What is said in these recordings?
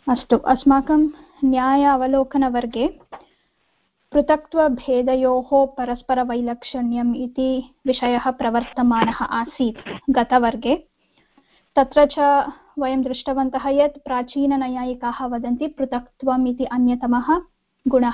अस्तु, अस्माकं न्याय अवलोकनवर्गे पृथक्त्वभेदयोः परस्परवैलक्षण्यम् इति विषयः प्रवर्तमानः आसीत् गतवर्गे। तत्र च वयं दृष्टवन्तः यत् प्राचीननैयायिकाः वदन्ति पृथक्त्वम् इति अन्यतमः गुणः,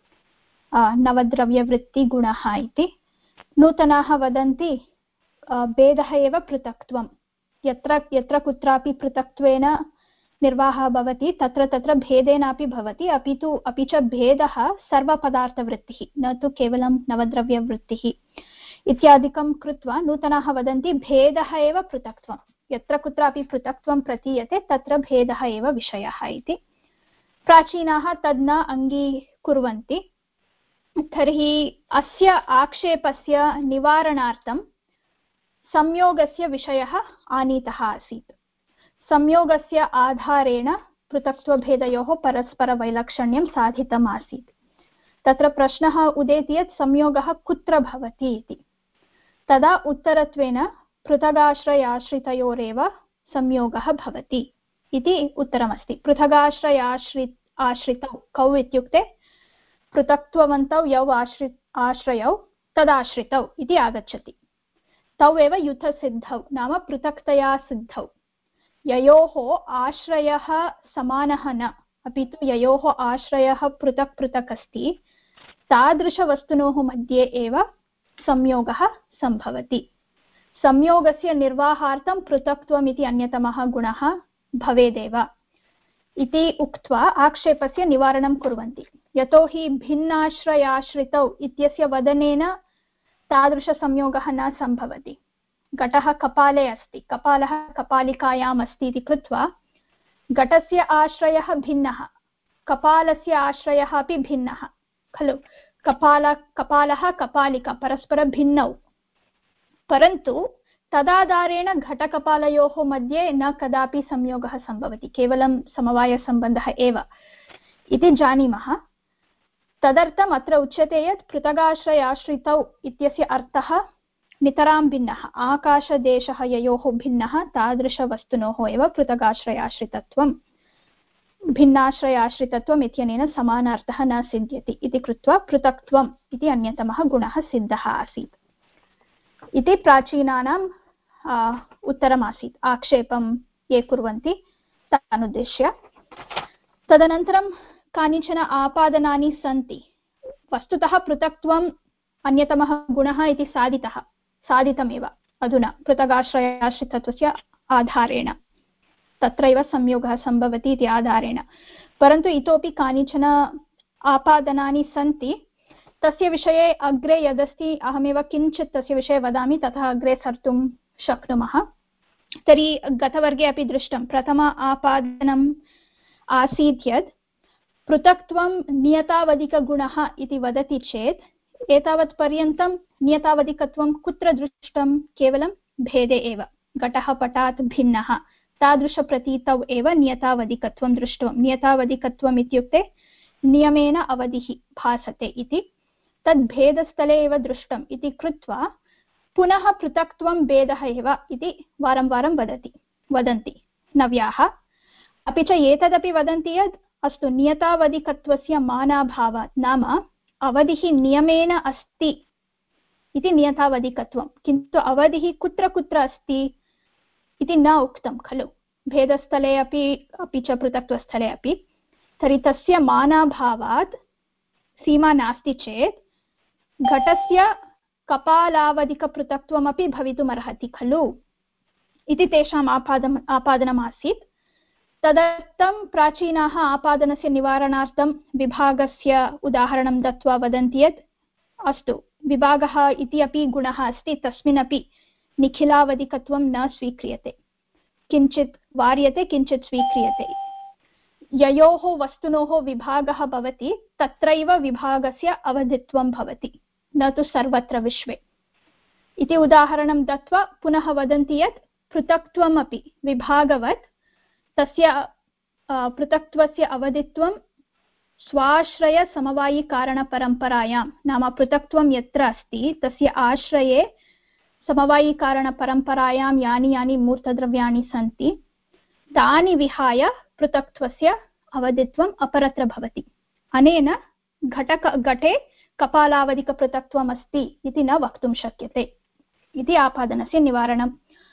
नवद्रव्यवृत्तिगुणः इति। नूतनाः वदन्ति भेदः एव पृथक्त्वं। यत्र यत्र कुत्रापि पृथक्त्वेन निर्वाहः भवति तत्र तत्र भेदेनापि भवति, अपि च भेदः सर्वपदार्थवृत्तिः, न तु केवलं नवद्रव्यवृत्तिः इत्यादिकं कृत्वा नूतनाः वदन्ति भेदः एव पृथक्त्वं। यत्र कुत्रापि पृथक्त्वं प्रतीयते तत्र भेदः एव विषयः इति। प्राचीनाः तद् न अङ्गीकुर्वन्ति। तर्हि अस्य आक्षेपस्य निवारणार्थं संयोगस्य विषयः आनीतः आसीत्। संयोगस्य आधारेण पृथक्त्वभेदयोः परस्परवैलक्षण्यं साधितम् आसीत्। तत्र प्रश्नः उदेति यत् संयोगः कुत्र भवति इति। तदा उत्तरत्वेन पृथगाश्रयाश्रितयोरेव संयोगः भवति इति उत्तरमस्ति। आश्रितौ कौ इत्युक्ते पृथक्त्ववन्तौ यौ आश्रयौ तदाश्रितौ इति आगच्छति। तौ एव युतसिद्धौ नाम पृथक्तया सिद्धौ। ययोः आश्रयः समानः न, अपि तु ययोः आश्रयः पृथक् पृथक् अस्ति, तादृशवस्तुनोः मध्ये एव संयोगः सम्भवति। संयोगस्य निर्वाहार्थं पृथक्त्वम् इति अन्यतमः गुणः भवेदेव इति उक्त्वा आक्षेपस्य निवारणं कुर्वन्ति। यतोहि भिन्नाश्रयाश्रितौ इत्यस्य वदनेन तादृशसंयोगः न सम्भवति। घटः कपाले अस्ति, कपालः कपालिकायाम् अस्ति इति कृत्वा घटस्य आश्रयः भिन्नः, कपालस्य आश्रयः अपि भिन्नः खलु। कपालः कपालिका परस्परभिन्नौ, परन्तु तदाधारेण घटकपालयोः मध्ये न कदापि संयोगः सम्भवति, केवलं समवायसम्बन्धः एव इति जानीमः। तदर्थम् अत्र उच्यते यत् पृथगाश्रयाश्रितौ इत्यस्य अर्थः नितरां भिन्नः, आकाशदेशः ययोः भिन्नः तादृशवस्तुनोः एव पृथगाश्रयाश्रितत्वं। भिन्नाश्रयाश्रितत्वम् इत्यनेन समानार्थः न सिद्ध्यति इति कृत्वा पृथक्त्वम् इति अन्यतमः गुणः सिद्धः आसीत् इति प्राचीनानाम् उत्तरमासीत्, आक्षेपं ये कुर्वन्ति तदनुद्दिश्य। तदनन्तरं कानिचन आपादनानि सन्ति। वस्तुतः पृथक्त्वम् अन्यतमः गुणः इति साधितमेव अधुना पृथगाश्रयाश्रितत्वस्य आधारेण, तत्रैव संयोगः सम्भवति इति आधारेण। परन्तु इतोपि कानिचन आपादनानि सन्ति। तस्य विषये अग्रे यदस्ति अहमेव किञ्चित् तस्य विषये वदामि, ततः अग्रे सर्तुं शक्नुमः। तर्हि गतवर्गे अपि दृष्टं, प्रथम आपादनम् आसीत् यत् पृथक्त्वं नियतावधिकगुणः इति वदति चेत् एतावत् पर्यन्तं नियतावधिकत्वं कुत्र दृष्टं? केवलं भेदे एव। घटः पटात् भिन्नः तादृशप्रतीतौ एव नियतावधिकत्वं दृष्टं। नियतावधिकत्वम् इत्युक्ते नियमेन अवधिः भासते इति, तद् भेदस्थले एव दृष्टम् इति कृत्वा पुनः पृथक्त्वं भेदः एव इति वारं वारं वदन्ति नव्याः। अपि च एतदपि वदन्ति यत् अस्तु, नियतावधिकत्वस्य मानाभावात्, नाम अवधिः नियमेन अस्ति इति नियतावधिकत्वं, किन्तु अवधिः कुत्र कुत्र अस्ति इति न उक्तं खलु, भेदस्थले अपि च पृथक्त्वस्थले अपि। तर्हि तस्य मानाभावात् सीमा नास्ति चेत् घटस्य कपालावधिकपृथक्त्वमपि भवितुमर्हति खलु इति तेषाम् आपादनमासीत्। तदर्थं प्राचीनाः आपादनस्य निवारणार्थं विभागस्य उदाहरणं दत्वा वदन्ति यत् अस्तु, विभागः इति अपि गुणः अस्ति, तस्मिन्नपि निखिलावधिकत्वं न स्वीक्रियते, किञ्चित् वार्यते किञ्चित् स्वीक्रियते। ययोः वस्तुनोः विभागः भवति तत्रैव विभागस्य अवधित्वं भवति, न तु सर्वत्र विश्वे इति उदाहरणं दत्वा पुनः वदन्ति यत् पृथक्त्वमपि विभागवत् तस्य पृथक्त्वस्य अवधित्वं स्वाश्रयसमवायिकारणपरम्परायां, नाम पृथक्त्वं यत्र अस्ति तस्य आश्रये समवायिकारणपरम्परायां यानि यानि मूर्तद्रव्याणि सन्ति तानि विहाय पृथक्त्वस्य अवधित्वम् अपरत्र भवति। अनेन घटे कपालावधिकपृथक्त्वम् अस्ति इति न वक्तुं शक्यते इति आपादनस्य निवारणम्।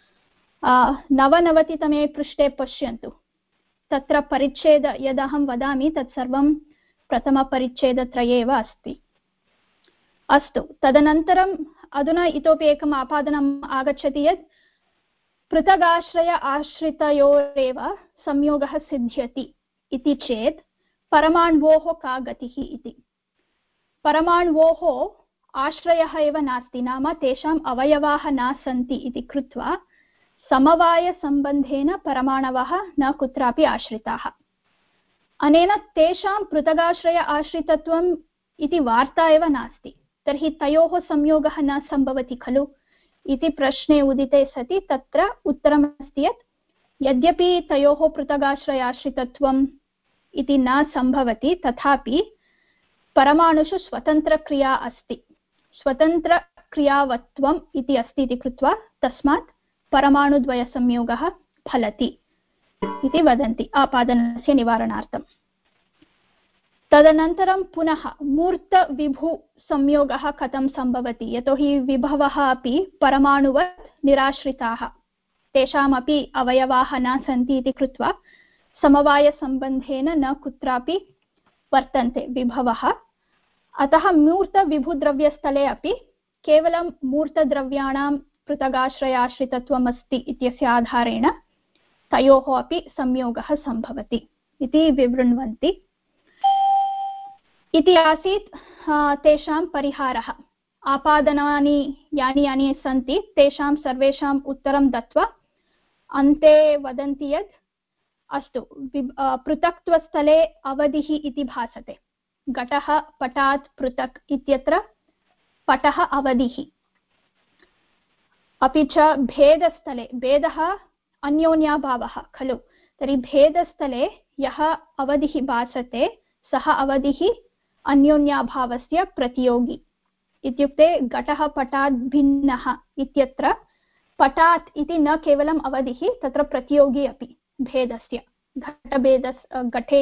99तमे पृष्ठे पश्यन्तु, तत्र परिच्छेद यदहं वदामि तत्सर्वं प्रथमपरिच्छेदत्रये एव अस्ति। अस्तु, तदनन्तरम् अधुना इतोपि एकम् आपादनम् आगच्छति यत् पृथगाश्रय आश्रितयोरेव संयोगः सिद्ध्यति इति चेत् परमाण्वोः का गतिः इति। परमाण्वोः आश्रयः एव नास्ति, नाम तेषाम् अवयवाः न सन्ति इति कृत्वा समवायसम्बन्धेन परमाणवः न कुत्रापि आश्रिताः। अनेन तेषां पृथगाश्रय आश्रितत्वम् इति वार्ता एव नास्ति। तर्हि तयोः संयोगः न सम्भवति खलु इति प्रश्ने उदिते सति तत्र उत्तरमस्ति यत् यद्यपि तयोः पृथगाश्रयाश्रितत्वम् इति न सम्भवति, तथापि परमाणुषु स्वतन्त्रक्रिया अस्ति, स्वतन्त्रक्रियावत्वम् इति अस्ति इति कृत्वा तस्मात् परमाणुद्वयसंयोगः फलति इति वदन्ति आपादनस्य निवारणार्थम्। तदनन्तरं पुनः मूर्तविभुसंयोगः कथं सम्भवति, यतोहि विभवः अपि परमाणुवत् निराश्रिताः, तेषामपि अवयवाः न सन्ति इति कृत्वा समवायसम्बन्धेन न कुत्रापि वर्तन्ते विभवः। अतः मूर्तविभुद्रव्यस्थले अपि केवलं मूर्तद्रव्याणां पृथगाश्रयाश्रितत्वम् अस्ति इत्यस्य आधारेण तयोः अपि संयोगः सम्भवति इति विवृण्वन्ति। इति आसीत् तेषां परिहारः। आपादनानि यानि यानि सन्ति तेषां सर्वेषाम् उत्तरं दत्वा अन्ते वदन्ति यत् अस्तु, पृथक्त्वस्थले अवधिः इति भासते। घटः पटात् पृथक् इत्यत्र पटः अवधिः। अपि च भेदस्थले भेदः अन्योन्याभावः खलु, तर्हि भेदस्थले यः अवधिः भासते सः अवधिः अन्योन्याभावस्य प्रतियोगी। इत्युक्ते घटः पटात् भिन्नः इत्यत्र पटात् इति न केवलम् अवधिः, तत्र प्रतियोगी अपि भेदस्य। घटे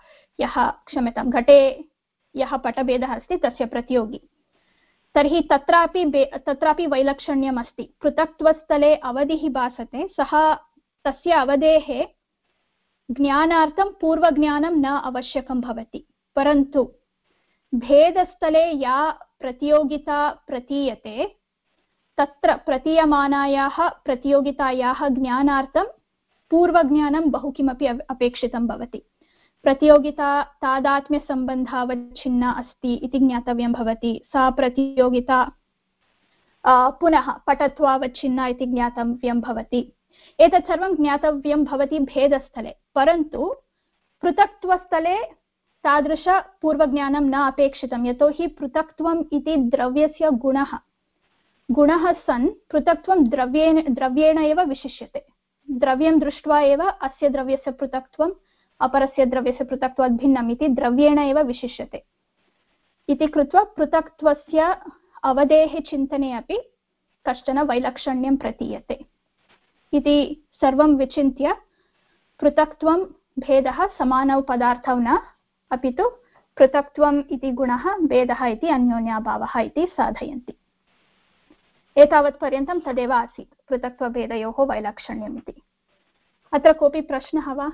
यः पटभेदः अस्ति तस्य प्रतियोगी। तर्हि तत्रापि वैलक्षण्यम् अस्ति। पृथक्त्वस्थले अवधिः भासते, सः तस्य अवधेः ज्ञानार्थं पूर्वज्ञानं न आवश्यकं भवति, परन्तु भेदस्थले या प्रतियोगिता प्रतीयते तत्र प्रतीयमानायाः प्रतियोगितायाः ज्ञानार्थं पूर्वज्ञानं बहु किमपि अपेक्षितं भवति। प्रतियोगिता तादात्म्यसम्बन्धावच्छिन्ना अस्ति इति ज्ञातव्यं भवति। सा प्रतियोगिता पुनः पटत्वावच्छिन्ना इति ज्ञातव्यं भवति। एतत् सर्वं ज्ञातव्यं भवति भेदस्थले, परन्तु पृथक्त्वस्थले तादृशपूर्वज्ञानं न अपेक्षितं, यतोहि पृथक्त्वम् इति द्रव्यस्य गुणः सन् पृथक्त्वं द्रव्येण एव विशिष्यते। द्रव्यं दृष्ट्वा एव अस्य द्रव्यस्य पृथक्त्वम् अपरस्य द्रव्यस्य पृथक्त्वात् भिन्नम् इति द्रव्येण एव विशिष्यते इति कृत्वा पृथक्त्वस्य अवधेः चिन्तने अपि कश्चन वैलक्षण्यं प्रतीयते इति सर्वं विचिन्त्य पृथक्त्वं भेदः समानौ पदार्थौ न, अपि तु पृथक्त्वम् इति गुणः भेदः इति अन्योन्याभावः इति साधयन्ति। एतावत् पर्यन्तं तदेव आसीत् पृथक्त्वभेदयोः वैलक्षण्यम् इति। अत्र कोऽपि प्रश्नः वा?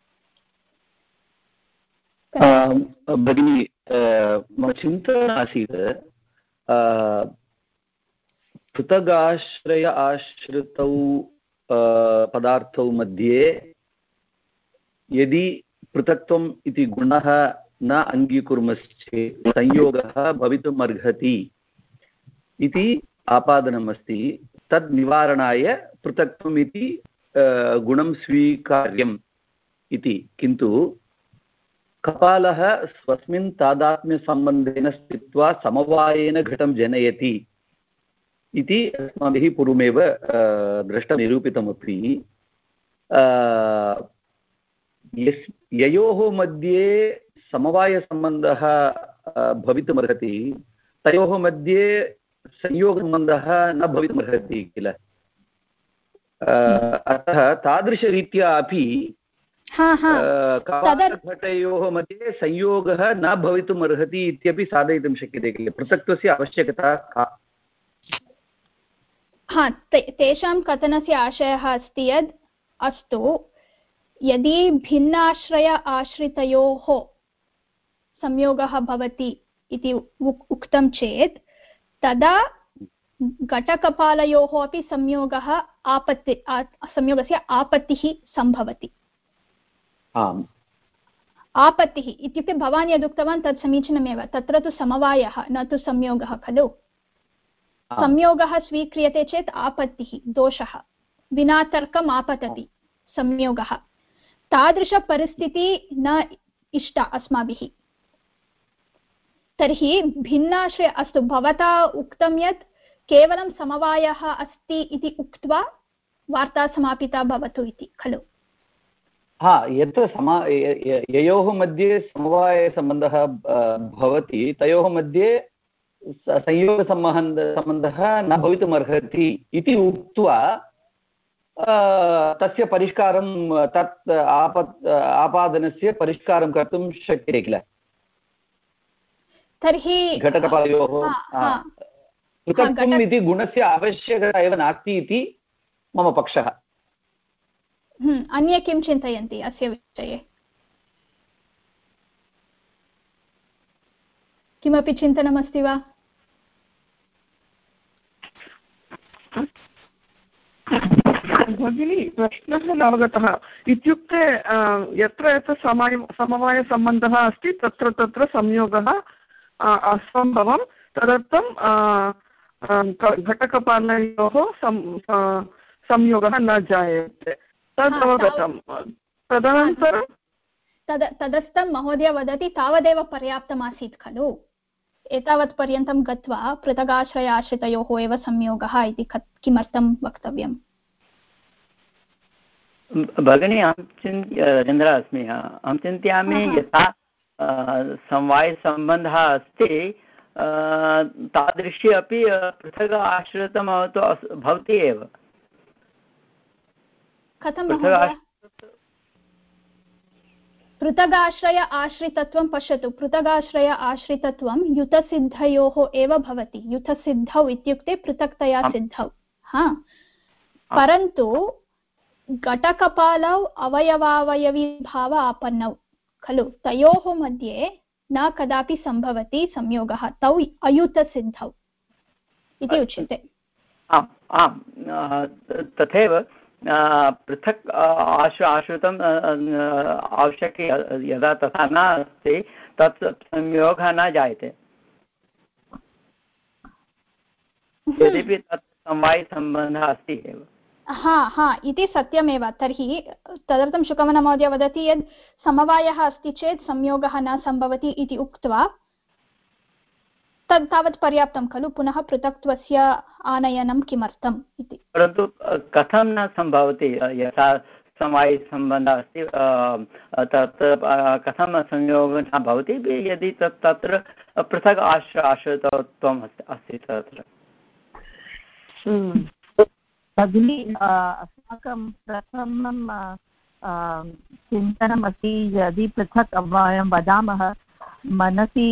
भगिनी, मम चिन्तनम् आसीत् पृथगाश्रय आश्रितौ पदार्थौ मध्ये यदि पृथक्त्वम् इति गुणः न अङ्गीकुर्मश्चेत् संयोगः भवितुम् अर्हति इति आपादनमस्ति। तद् निवारणाय पृथक्त्वम् इति गुणं स्वीकार्यम् इति। किन्तु कपालः स्वस्मिन् तादात्म्यसम्बन्धेन स्थित्वा समवायेन घटं जनयति इति अस्माभिः पूर्वमेव दृष्टनिरूपितमपि। ययोः मध्ये समवायसम्बन्धः भवितुमर्हति तयोः मध्ये संयोगसम्बन्धः न भवितुमर्हति किल। अतः तादृशरीत्या अपि कपालघटयोः मध्ये संयोगः न भवितुम् अर्हति इत्यपि साधयितुं शक्यते किल पृथक्त्वस्य आवश्यकता का तेषां कथनस्य आशयः अस्ति यद् अस्तु यदि भिन्नाश्रय आश्रितयोः संयोगः भवति इति उक्तं चेत् तदा घटकपालयोः अपि संयोगस्य आपत्तिः सम्भवति आपत्तिः इत्युक्ते भवान् यदुक्तवान् तत् समीचीनमेव तत्र तु समवायः न तु संयोगः खलु संयोगः स्वीक्रियते चेत् आपत्तिः दोषः विना तर्कम् आपतति संयोगः तादृशपरिस्थितिः न इष्टा अस्माभिः तर्हि भिन्नाश्रय अस्तु भवता उक्तं यत् केवलं समवायः अस्ति इति उक्त्वा वार्ता समापिता भवतु इति खलु यत्र ययोः मध्ये समवायसम्बन्धः भवति तयोः मध्ये संयोगसम्बन्धः न भवितुमर्हति इति उक्त्वा तस्य परिष्कारं तत् आपादनस्य परिष्कारं कर्तुं शक्यते किल तर्हि घटकपालयोः पृथक्त्वम् इति गुणस्य आवश्यकता एव नास्ति इति मम पक्षः अन्ये किं चिन्तयन्ति अस्य विषये किमपि चिन्तनमस्ति वा भगिनी प्रश्नः न अवगतः इत्युक्ते यत्र यत्र समवायसम्बन्धः अस्ति तत्र तत्र संयोगः असम्भवं तदर्थं घटकपालयोः संयोगः न जायते तद् अवगतं तदनन्तरं तदस्थं महोदय वदति तावदेव पर्याप्तमासीत् खलु एतावत् पर्यन्तं गत्वा पृथगाश्रय आश्रितयोः एव संयोगः इति किमर्थं वक्तव्यम् भगिनी राजेन्द्र अस्मि अहं चिन्तयामि यथा समवायसम्बन्धः अस्ति तादृशी अपि पृथक् आश्रितं भवति एव कथं पृथगाश्रय आश्रितत्वं पश्यतु पृथगाश्रय आश्रितत्वं युतसिद्धयोः एव भवति युतसिद्धौ इत्युक्ते पृथक्तया सिद्धौ परन्तु घटकपालौ अवयवावयवीभाव आपन्नौ खलु तयोः मध्ये न कदापि सम्भवति संयोगः तौ अयुतसिद्धौ इति उच्यते तथैव पृथक् आश्रितम् आवश्यकं यदा तथा न अस्ति तत् संयोगः न जायते यद्यपि तत् समवायसम्बन्धः अस्ति एव इति सत्यमेव तर्हि तदर्थं शुकवनमहोदय वदति यत् समवायः अस्ति चेत् संयोगः न सम्भवति इति उक्त्वा तत् तावत् पर्याप्तं खलु पुनः पृथक्त्वस्य आनयनं किमर्थम् इति परन्तु कथं न सम्भवति यथा समवायसम्बन्धः अस्ति तत् कथं संयोगः न भवति यदि तत्र पृथक् आश्रितत्वम् अस्ति तत्र भगिनी अस्माकं प्रथमं चिन्तनमस्ति यदि पृथक् वयं वदामः मनसि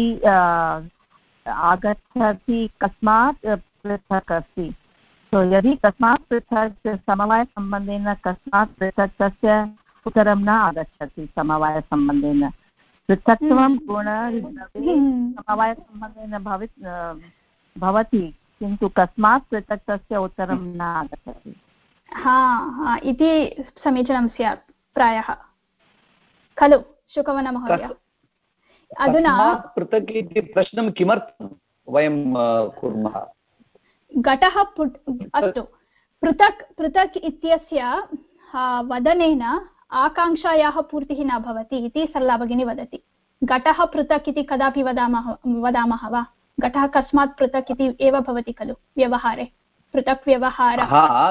आगच्छति कस्मात् पृथक् अस्ति यदि कस्मात् पृथक् समवायसम्बन्धेन कस्मात् पृथक् तस्य उत्तरं न आगच्छति समवायसम्बन्धेन पृथक्त्वं समवायसम्बन्धेन भवति किन्तु कस्मात् पृथक् तस्य उत्तरं न आगच्छति इति समीचीनं स्यात् प्रायः खलु शुकवनमहोदय अधुना पृथक् इति प्रश्नं किमर्थं वयं कुर्मः घटः अस्तु पृथक् इत्यस्य वदनेन आकाङ्क्षायाः पूर्तिः न भवति इति सरला भगिनी वदति घटः पृथक् इति कदापि वदामः वा घटः कस्मात् पृथक् इति एव भवति खलु व्यवहारे पृथक् व्यवहारः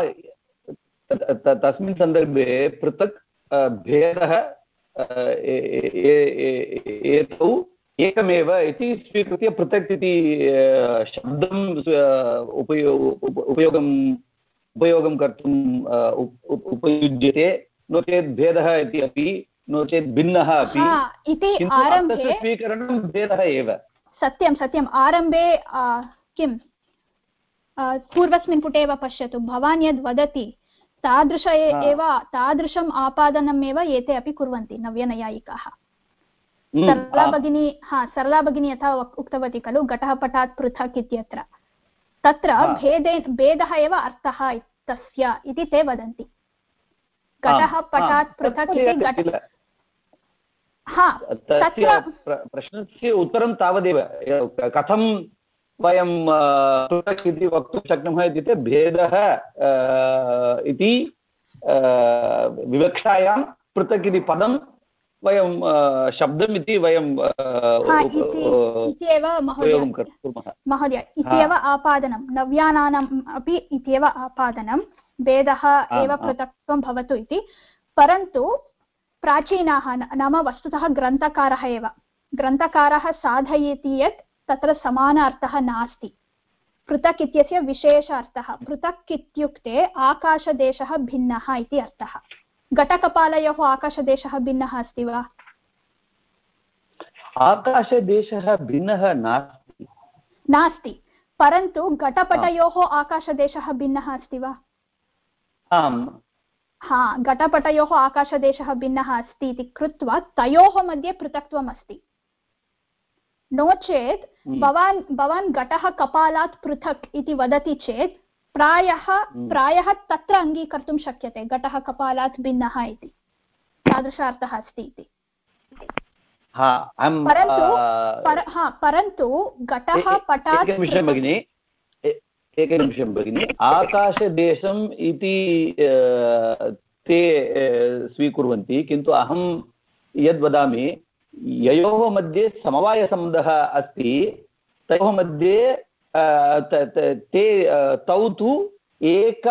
तस्मिन् सन्दर्भे पृथक् भेदः एतौ एकमेव इति स्वीकृत्य पृथक् इति शब्दं उपयोगं कर्तुम् उपयुज्यते नो चेत् भेदः इति अपि नो चेत् भिन्नः अपि, इति किन्तु अर्थस्य स्वीकरणं भेदः एव। सत्यं सत्यम्। आरम्भे किं पूर्वस्मिन् पुटे एव पश्यतु, भवान् यद् वदति तादृशम् आपादनम् एव एते अपि कुर्वन्ति नव्यनैयायिकाः। सरला भगिनी यथा उक्तवती खलु, घटः पटात् पृथक् इत्यत्र, तत्र भेदः एव अर्थः तस्य इति ते वदन्ति। घटः पटात् पृथक् इति प्रश्नस्य उत्तरं तावदेव, कथं वयं पृथक् इति वक्तुं शक्नुमः इत्युक्ते भेदः इति विवक्षायां पृथक् इति पदं वयं शब्दम् इति वयं उपयोगं कुर्मः महोदय। इत्येव आपादनं, नव्यानाम् अपि इत्येव आपादनं, भेदः एव पृथक्त्वं भवतु इति। परन्तु प्राचीनाः नाम वस्तुतः ग्रन्थकारः साधयति यत् तत्र समान अर्थः नास्ति, पृथक् इत्यस्य विशेष अर्थः। पृथक् इत्युक्ते आकाशदेशः भिन्नः इति अर्थः। घटकपालयोः आकाशदेशः भिन्नः अस्ति वा? आकाशदेशः भिन्नः नास्ति, परन्तु घटपटयोः आकाशदेशः भिन्नः अस्ति वा? आम्। घटपटयोः आकाशदेशः भिन्नः अस्ति इति कृत्वा तयोः मध्ये पृथक्त्वम् अस्ति। नो चेत् भवान् घटः कपालात् पृथक् इति वदति चेत् प्रायः तत्र अङ्गीकर्तुं शक्यते, घटः कपालात् भिन्नः इति, तादृशार्थः अस्ति इति। परन्तु घटः पटात् एकनिमिषं भगिनि, आकाशदेशम् इति ते स्वीकुर्वन्ति, किन्तु अहं यद्वदामि ययोः मध्ये समवायसम्बन्धः अस्ति, तयोः मध्ये ते तौ तु एक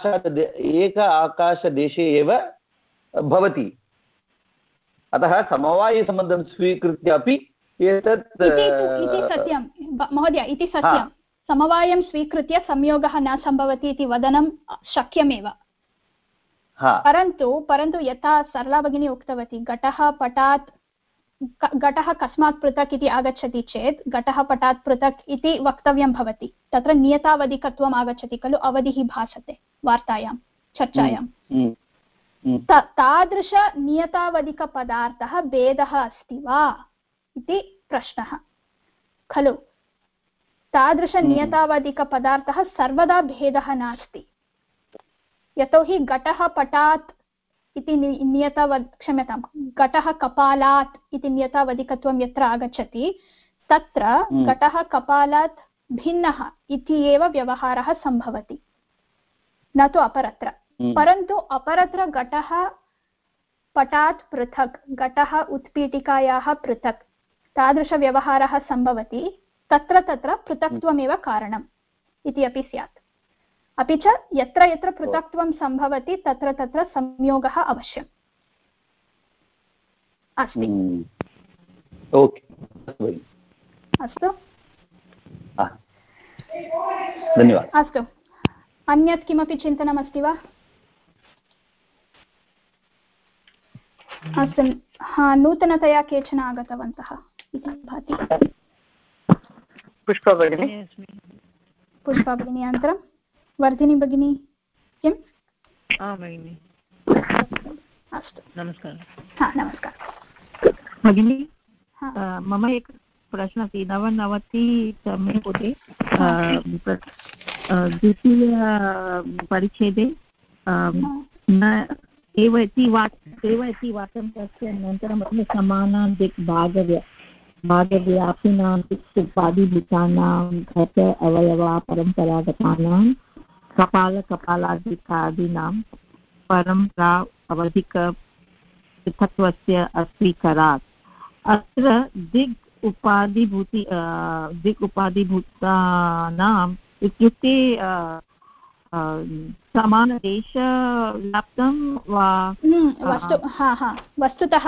आकाशदेशे एव भवति, अतः समवायसम्बन्धं स्वीकृत्य अपि एतत् इति सत्यं महोदय, इति सत्यं। समवायं स्वीकृत्य संयोगः न सम्भवति इति वदनं शक्यमेव। परन्तु यथा सरला भगिनी उक्तवती, घटः कस्मात् पृथक् इति आगच्छति चेत् घटः पटात् पृथक् इति वक्तव्यं भवति। तत्र नियतावधिकत्वम् आगच्छति खलु, अवधिः भासते वार्तायां, चर्चायां। तादृशनियतावधिकपदार्थः भेदः अस्ति वा इति प्रश्नः खलु। तादृशनियतावधिकपदार्थः सर्वदा भेदः नास्ति, यतोहि घटः पटात् इति क्षम्यतां, घटः कपालात् इति नियतावधिकत्वं यत्र आगच्छति तत्र घटः कपालात् भिन्नः इति एव व्यवहारः सम्भवति, न तु अपरत्र। परन्तु अपरत्र घटः पटात् पृथक्, घटः उत्पीठिकायाः पृथक्, तादृशव्यवहारः सम्भवति, तत्र पृथक्त्वमेव कारणम् इति अपि स्यात्। अपि च यत्र यत्र पृथक्त्वं सम्भवति तत्र संयोगः अवश्यम् अस्ति। अस्तु, धन्यवादः। अस्तु, अन्यत् किमपि चिन्तनमस्ति वा? अस्तु, नूतनतया केचन आगतवन्तः इति भाति। पुष्पा भगिनी अनन्तरं वर्धिनी भगिनी किम्? भगिनी अस्तु, नमस्कारः। नमस्कारः भगिनी, मम एक प्रश्न अस्ति। 99तमे पुटे द्वितीयपरिच्छेदे न एव इति वाक्यं तस्य अनन्तरं समानां दिक् भागव्यापिनां उपाधिभूतानां घट अवयवा परम्परागतानां कपालादिकादीनां परम्परा अवधिक पृथक्त्वस्य अस्वीकारात् अत्र दिक् उपाधिभूतानाम् इत्युक्ते समानदेशव्याप्तं वा? वस्तुतः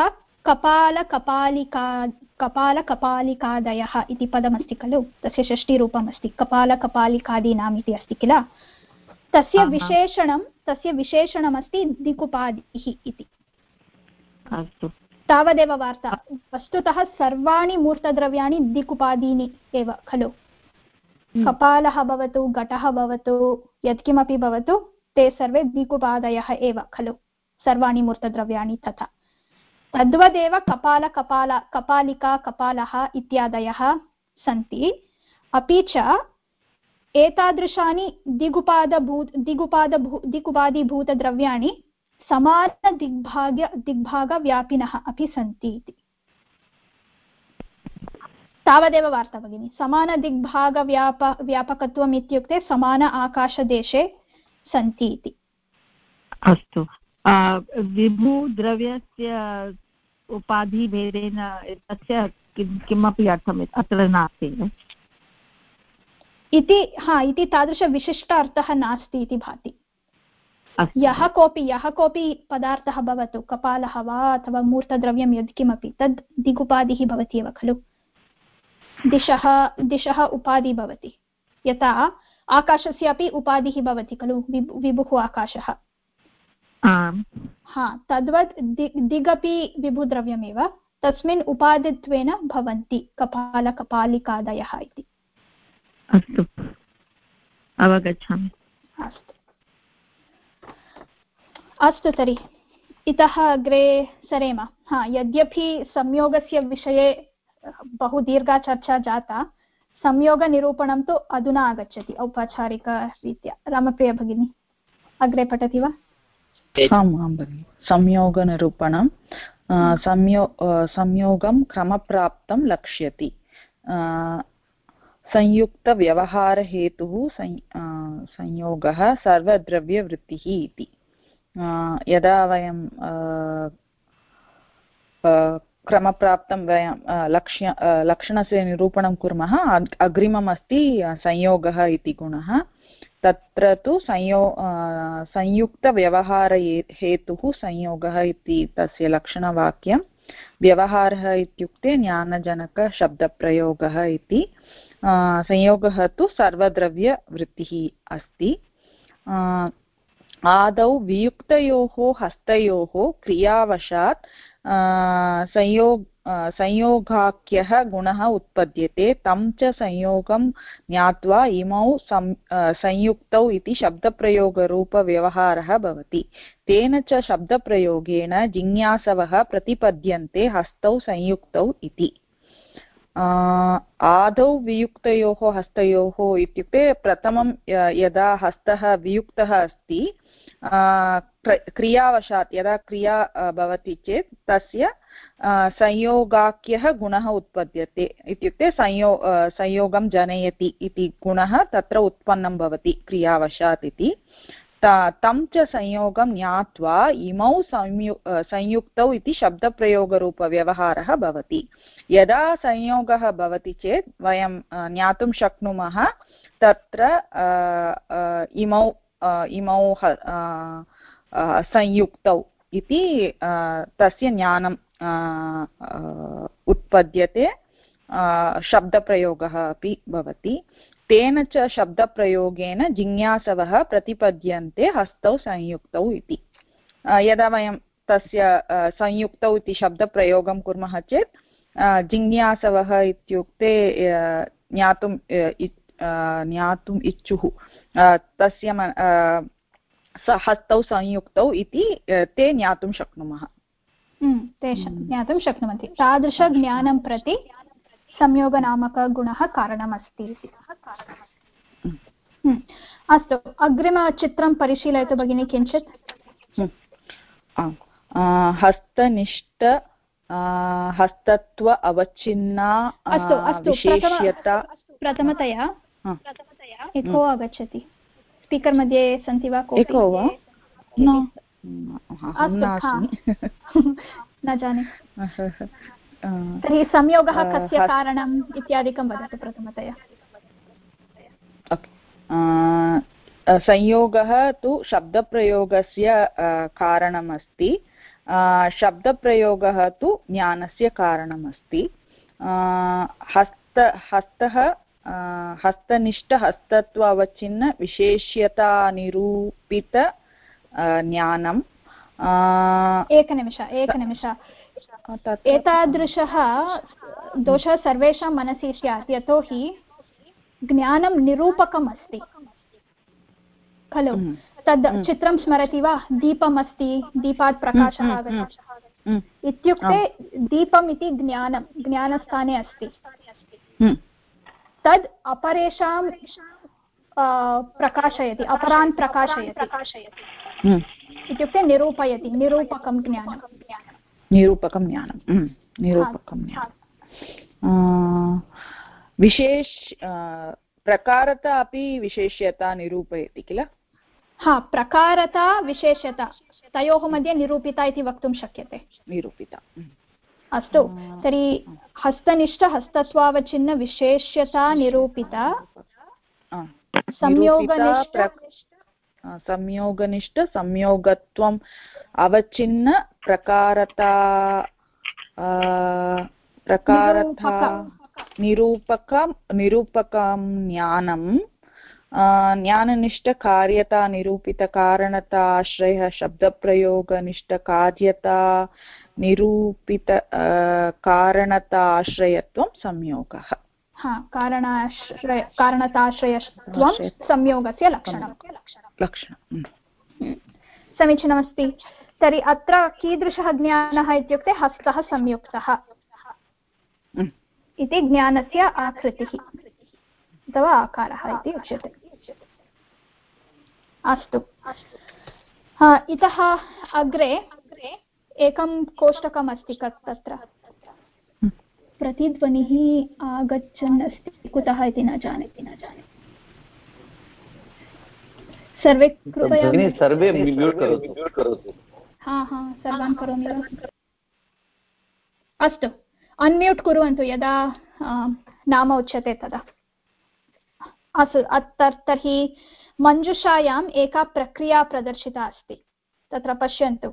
कपालकपालिकादयः इति पदमस्ति खलु, तस्य षष्टिरूपमस्ति, कपालकपालिकादीनाम् इति अस्ति किल, तस्य विशेषणमस्ति दिकुपादिः इति। अस्तु तावदेव वार्ता। वस्तुतः सर्वाणि मूर्तद्रव्याणि दिक्उपादीनि एव खलु। कपालः भवतु, घटः भवतु, यत्किमपि भवतु, ते सर्वे दिक्उपादयः एव खलु, सर्वाणि मूर्तद्रव्याणि तथा। तद्वदेव कपालिका, कपालः इत्यादयः सन्ति। अपि च एतादृशानि दिगुपादिभूतद्रव्याणि समानदिग्भागव्यापिनः अपि सन्ति इति। तावदेव वार्ता भगिनी। समानदिग्भागव्यापकत्वम् इत्युक्ते समान आकाशदेशे सन्ति इति। अस्तु विभुद्रव्यस्य उपाधिभेदेन तस्य किमपि अर्थम् अत्र नास्ति इति तादृशविशिष्ट अर्थः नास्ति इति भाति। यः कोऽपि पदार्थः भवतु, कपालः वा अथवा मूर्तद्रव्यं यत्किमपि, तद् दिगुपादिः भवति एव खलु। दिशः उपाधि भवति, यथा आकाशस्यापि उपाधिः भवति खलु, विभुः आकाशः। तद्वत् दिगपि विभुद्रव्यमेव, तस्मिन् उपाधित्वेन भवन्ति कपालकपालिकादयः इति। अस्तु अवगच्छामि। अस्तु तर्हि इतः अग्रे सरेम। यद्यपि संयोगस्य विषये बहु दीर्घा चर्चा जाता, संयोगनिरूपणं तु अधुना आगच्छति औपचारिकरीत्या। रामप्रिया भगिनी अग्रे पठति वा? आं भगिनि। संयोगनिरूपणं संयोगं क्रमप्राप्तं लक्ष्यति। संयुक्तव्यवहारहेतुः संयोगः सर्वद्रव्यवृत्तिः इति। यदा वयं क्रमप्राप्तं वयं लक्षणस्य निरूपणं कुर्मः, अग्रिमम् अस्ति संयोगः इति गुणः। तत्र तु संयुक्तव्यवहारहेतुः संयोगः इति तस्य लक्षणवाक्यं। व्यवहारः इत्युक्ते ज्ञानजनकशब्दप्रयोगः इति। संयोगः तु सर्वद्रव्यवृत्तिः अस्ति। आदौ वियुक्तयोः हस्तयोः क्रियावशात् संयोगाख्यः गुणः उत्पद्यते। तं च संयोगं ज्ञात्वा इमौ संयुक्तौ इति शब्दप्रयोगरूपव्यवहारः भवति। तेन च शब्दप्रयोगेण जिज्ञासवः प्रतिपद्यन्ते हस्तौ संयुक्तौ इति। आदौ वियुक्तयोः हस्तयोः इत्युक्ते प्रथमं यदा हस्तः वियुक्तः अस्ति, क्रियावशात् यदा क्रिया भवति चेत् तस्य संयोगाख्यः गुणः उत्पद्यते। इत्युक्ते संयोगं जनयति इति गुणः तत्र उत्पन्नं भवति क्रियावशात् इति। तं च संयोगं ज्ञात्वा इमौ संयुक्तौ इति शब्दप्रयोगरूपव्यवहारः भवति। यदा संयोगः भवति चेत् वयं ज्ञातुं शक्नुमः तत्र इमौ संयुक्तौ इति तस्य ज्ञानं उत्पद्यते, शब्दप्रयोगः अपि भवति। तेन च शब्दप्रयोगेन जिज्ञासवः प्रतिपद्यन्ते हस्तौ संयुक्तौ इति। यदा वयं तस्य संयुक्तौ इति शब्दप्रयोगं कुर्मः चेत् जिज्ञासवः इत्युक्ते ज्ञातुम् इच्छुः, तस्य हस्तौ संयुक्तौ इति ते ज्ञातुं शक्नुमः। तेषां ज्ञातुं शक्नुवन्ति। तादृशज्ञानं प्रति संयोगनामकगुणः कारणमस्ति इति। अस्तु, अग्रिमचित्रं परिशीलयतु भगिनी किञ्चित्। हस्तनिष्ठ हस्तत्व अवच्छिन्ना विशेष्यता। प्रथमतया एको आगच्छति। स्पीकर् मध्ये सन्ति वा? एको वा? न जाने। तर्हि संयोगः कस्य कारणम् इत्यादिकं वदतु प्रथमतया। संयोगः तु शब्दप्रयोगस्य कारणमस्ति। शब्दप्रयोगः तु ज्ञानस्य कारणमस्ति। हस्तनिष्ठ हस्तत्व अवच्छिन्न विशेष्यतानिरूपित ज्ञानं एकनिमिष एतादृशः दोषः सर्वेषां मनसि स्यात् यतोहि ज्ञानं निरूपकम् अस्ति खलु तद् चित्रं स्मरति वा दीपमस्ति दीपात् प्रकाशः आगच्छति इत्युक्ते दीपम् इति ज्ञानस्थाने अस्ति तद् अपरेषां प्रकाशयति अपरान् प्रकाशयति इत्युक्ते निरूपयति निरूपकं ज्ञानं विशेष प्रकारता अपि विशेष्यता निरूपयति किल हा प्रकारता विशेष्यता तयोः मध्ये निरूपिता इति वक्तुं शक्यते निरूपिता अस्तु तर्हि हस्तनिष्ठ हस्तत्वावचिह्न विशेष्यता निरूपिता संयोगनिष्ठ संयोगत्वम् अवचिन्न प्रकारता निरूपकं ज्ञानं ज्ञाननिष्ठ कार्यता निरूपित कारणता आश्रयः शब्दप्रयोगनिष्ठ कार्यता निरूपित कारणता आश्रयत्वं संयोगः कारणताश्रयत्वं संयोगस्य लक्षणं समीचीनमस्ति तर्हि अत्र कीदृशः ज्ञानः इत्युक्ते हस्तः संयुक्तः इति ज्ञानस्य आकृतिः अथवा आकारः इति उच्यते अस्तु इतः अग्रे एकं कोष्टकम् अस्ति तत्र प्रतिध्वनिः आगच्छन् अस्ति कुतः इति न जाने सर्वे कृपया सर्वे म्यूट् करोतु सर्वान् करोमि वा अस्तु अन्म्यूट् कुर्वन्तु यदा नाम उच्यते तदा अस्तु तर्हि मञ्जुषायाम् एका प्रक्रिया प्रदर्शिता अस्ति तत्र पश्यन्तु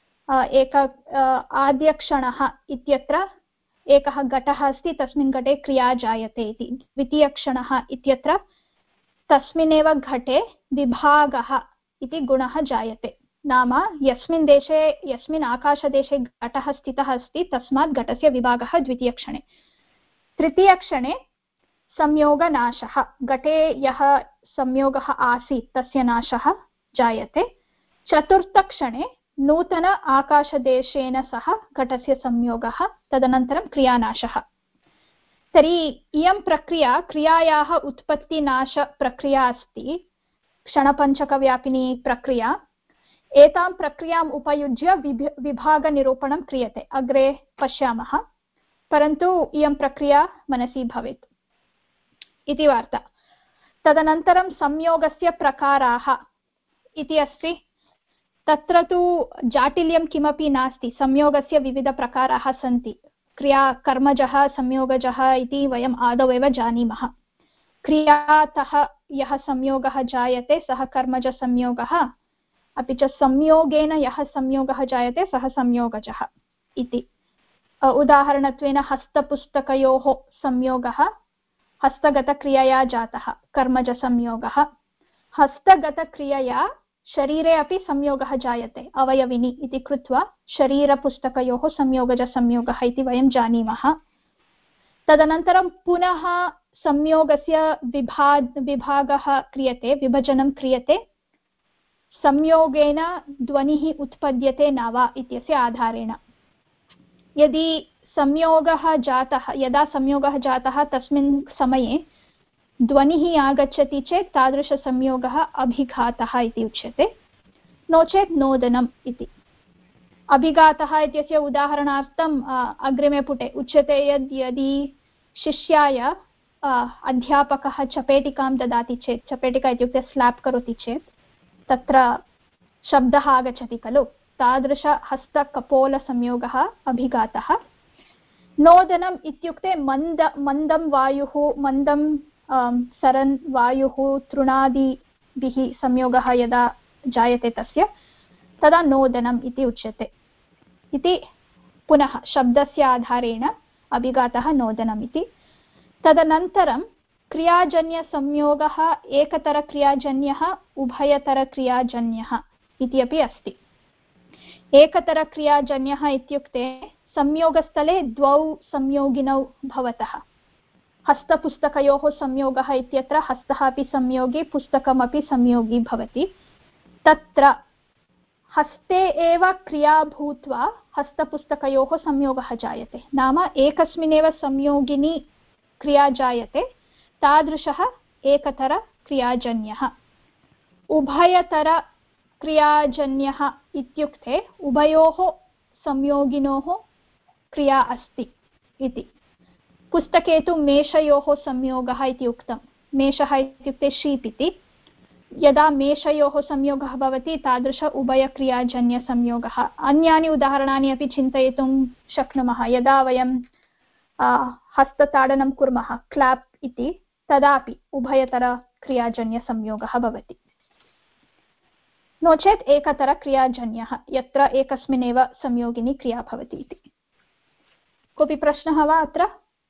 आद्यक्षणः इत्यत्र एकः घटः अस्ति तस्मिन् घटे क्रिया जायते इति द्वितीयक्षणः इत्यत्र तस्मिन्नेव घटे विभागः इति गुणः जायते नाम यस्मिन् आकाशदेशे घटः स्थितः अस्ति तस्मात् घटस्य विभागः द्वितीयक्षणे तृतीयक्षणे संयोगनाशः घटे यः संयोगः आसीत् तस्य नाशः जायते चतुर्थक्षणे नूतन आकाशदेशेन सह घटस्य संयोगः तदनन्तरं क्रियानाशः तर्हि इयं प्रक्रिया क्रियायाः उत्पत्तिनाशप्रक्रिया अस्ति क्षणपञ्चकव्यापिनी प्रक्रिया एतां प्रक्रियाम् उपयुज्य विभागनिरूपणं क्रियते अग्रे पश्यामः परन्तु इयं प्रक्रिया मनसि भवेत् इति वार्ता तदनन्तरं संयोगस्य प्रकाराः इति अस्ति तत्र तु जाटिल्यं किमपि नास्ति संयोगस्य विविधप्रकाराः सन्ति क्रिया कर्मजः संयोगजः इति वयम् आदौ एव जानीमः क्रियातः यः संयोगः जायते सः कर्मजसंयोगः अपि च संयोगेन यः संयोगः जायते सः संयोगजः इति उदाहरणत्वेन हस्तपुस्तकयोः संयोगः हस्तगतक्रियया जातः कर्मजसंयोगः हस्तगतक्रियया शरीरे अपि संयोगः जायते अवयविनी इति कृत्वा शरीरपुस्तकयोः संयोगजसंयोगः इति वयं जानीमः तदनन्तरं पुनः संयोगस्य विभागः क्रियते विभजनं क्रियते संयोगेन ध्वनिः उत्पद्यते न वा इत्यस्य आधारेण यदि यदा संयोगः जातः तस्मिन् समये ध्वनिः आगच्छति चेत् तादृशसंयोगः अभिघातः इति उच्यते नो चेत् नोदनम् इति अभिघातः इत्यस्य उदाहरणार्थम् अग्रिमे पुटे उच्यते यदि शिष्याय अध्यापकः चपेटिकां ददाति चेत् चपेटिका इत्युक्ते स्लाप् करोति चेत् तत्र शब्दः आगच्छति खलु तादृशहस्तकपोलसंयोगः अभिघातः नोदनम् इत्युक्ते मन्दं वायुः मन्दं सरन् वायुः तृणादिभिः संयोगः यदा जायते तस्य तदा नोदनम् इति उच्यते इति पुनः शब्दस्य आधारेण अभिघातः नोदनम् इति तदनन्तरं क्रियाजन्यसंयोगः एकतरक्रियाजन्यः उभयतरक्रियाजन्यः इति अपि अस्ति एकतरक्रियाजन्यः इत्युक्ते संयोगस्थले द्वौ संयोगिनौ भवतः। हस्तपुस्तकयोः संयोगः इत्यत्र हस्तः अपि संयोगी पुस्तकमपि संयोगी भवति। तत्र हस्ते एव क्रिया भूत्वा हस्तपुस्तकयोः संयोगः जायते, नाम एकस्मिन्नेव संयोगिनी क्रिया जायते, तादृशः एकतरक्रियाजन्यः। उभयतरक्रियाजन्यः इत्युक्ते उभयोः संयोगिनोः क्रिया अस्ति इति। पुस्तके तु मेषयोः संयोगः इति उक्तं। मेषः इत्युक्ते शीप् इति। यदा मेषयोः संयोगः भवति तादृश उभयक्रियाजन्यसंयोगः। अन्यानि उदाहरणानि अपि चिन्तयितुं शक्नुमः। यदा वयं हस्तताडनं कुर्मः क्लाप् इति, तदापि उभयतरक्रियाजन्यसंयोगः भवति। नो चेत् एकतरक्रियाजन्यः, यत्र एकस्मिन्नेव संयोगिनी क्रिया भवति इति। कोऽपि प्रश्नः वा अत्र?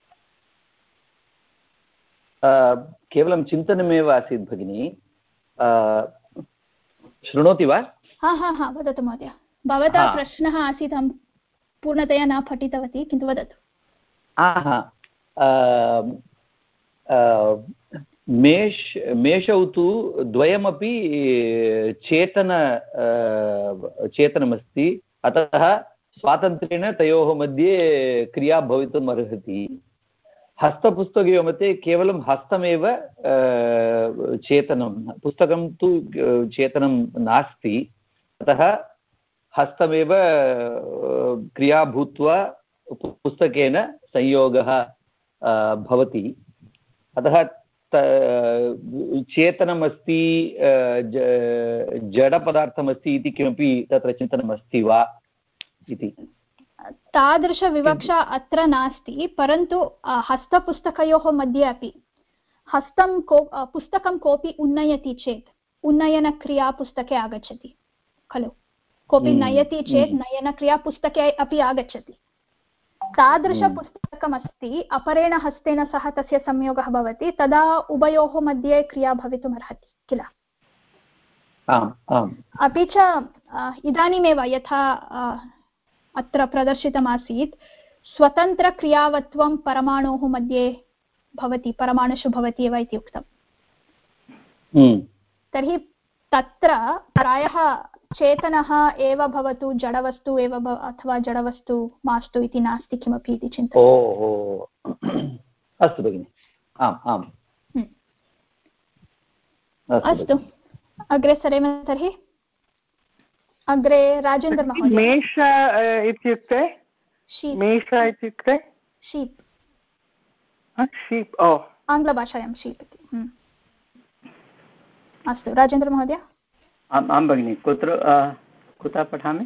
केवलं चिन्तनमेव आसीत् भगिनी। शृणोति वा? हा वदतु महोदय। भवतः प्रश्नः आसीत्, अहं पूर्णतया न पठितवती, किन्तु वदतु। मेषौ तु द्वयमपि चेतनमस्ति, अतः स्वातन्त्र्येण तयोः मध्ये क्रिया भवितुम् अर्हति। हस्तपुस्तकयोः मध्ये केवलं हस्तमेव चेतनं, पुस्तकं तु चेतनं नास्ति, अतः हस्तमेव क्रिया भूत्वा पुस्तकेन संयोगः भवति। अतः चेतनमस्ति जडपदार्थमस्ति इति किमपि तत्र चिन्तनमस्ति वा इति। तादृशविवक्षा अत्र नास्ति, परन्तु हस्तपुस्तकयोः मध्ये अपि पुस्तकं कोऽपि उन्नयति चेत् उन्नयनक्रिया पुस्तके आगच्छति खलु। कोऽपि नयति चेत् नयनक्रिया पुस्तके अपि आगच्छति। तादृशपुस्तकमस्ति, अपरेण हस्तेन सह तस्य संयोगः भवति, तदा उभयोः मध्ये क्रिया भवितुमर्हति किल। अपि च इदानीमेव यथा अत्र प्रदर्शितमासीत्, स्वतन्त्रक्रियावत्वं परमाणोः मध्ये भवति, परमाणुषु भवति एव इति उक्तम्। तर्हि तत्र प्रायः चेतनः एव भवतु, जडवस्तु एव अथवा जडवस्तु मास्तु इति नास्ति किमपि इति चिन्तयामि। अस्तु भगिनि, आम् आम् अस्तु, अग्रे सरेम तर्हि। अग्रे राजेन्द्र महोदय। मेष इत्युक्ते शीप्, शीप्, आङ्ग्लभाषायां शीप् इति। अस्तु राजेन्द्र महोदय। आं भगिनि, कुत्र पठामि?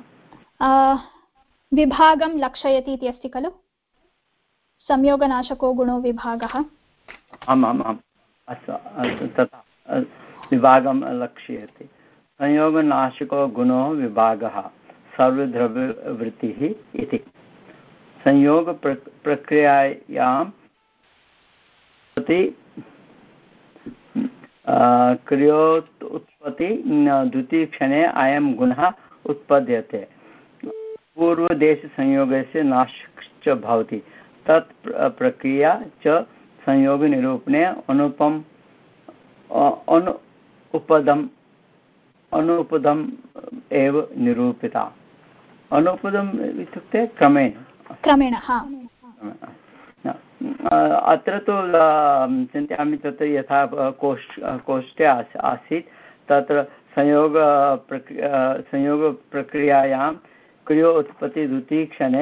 विभागं लक्षयति इति अस्ति खलु, संयोगनाशको गुणो विभागः। आम् अस्तु तथा विभागं लक्षयति। संयोगनाशको गुणो विभागः सर्वद्रव्यवृत्तिः इति। संयोग प्रक्रियायां क्रियोत्पत्ति द्वितीयक्षणे अयं गुणः उत्पद्यते। पूर्वदेशसंयोगस्य नाशश्च भवति। तत् प्रक्रिया च संयोगनिरूपणे अनुपदम् एव निरूपिता। अनुपदम् इत्युक्ते क्रमेण। अत्र तु चिन्तयामि, तत्र यथा कोष्ठे आसीत्, तत्र संयोगप्रक्रियायां क्रियोत्पत्ति द्वितीयक्षणे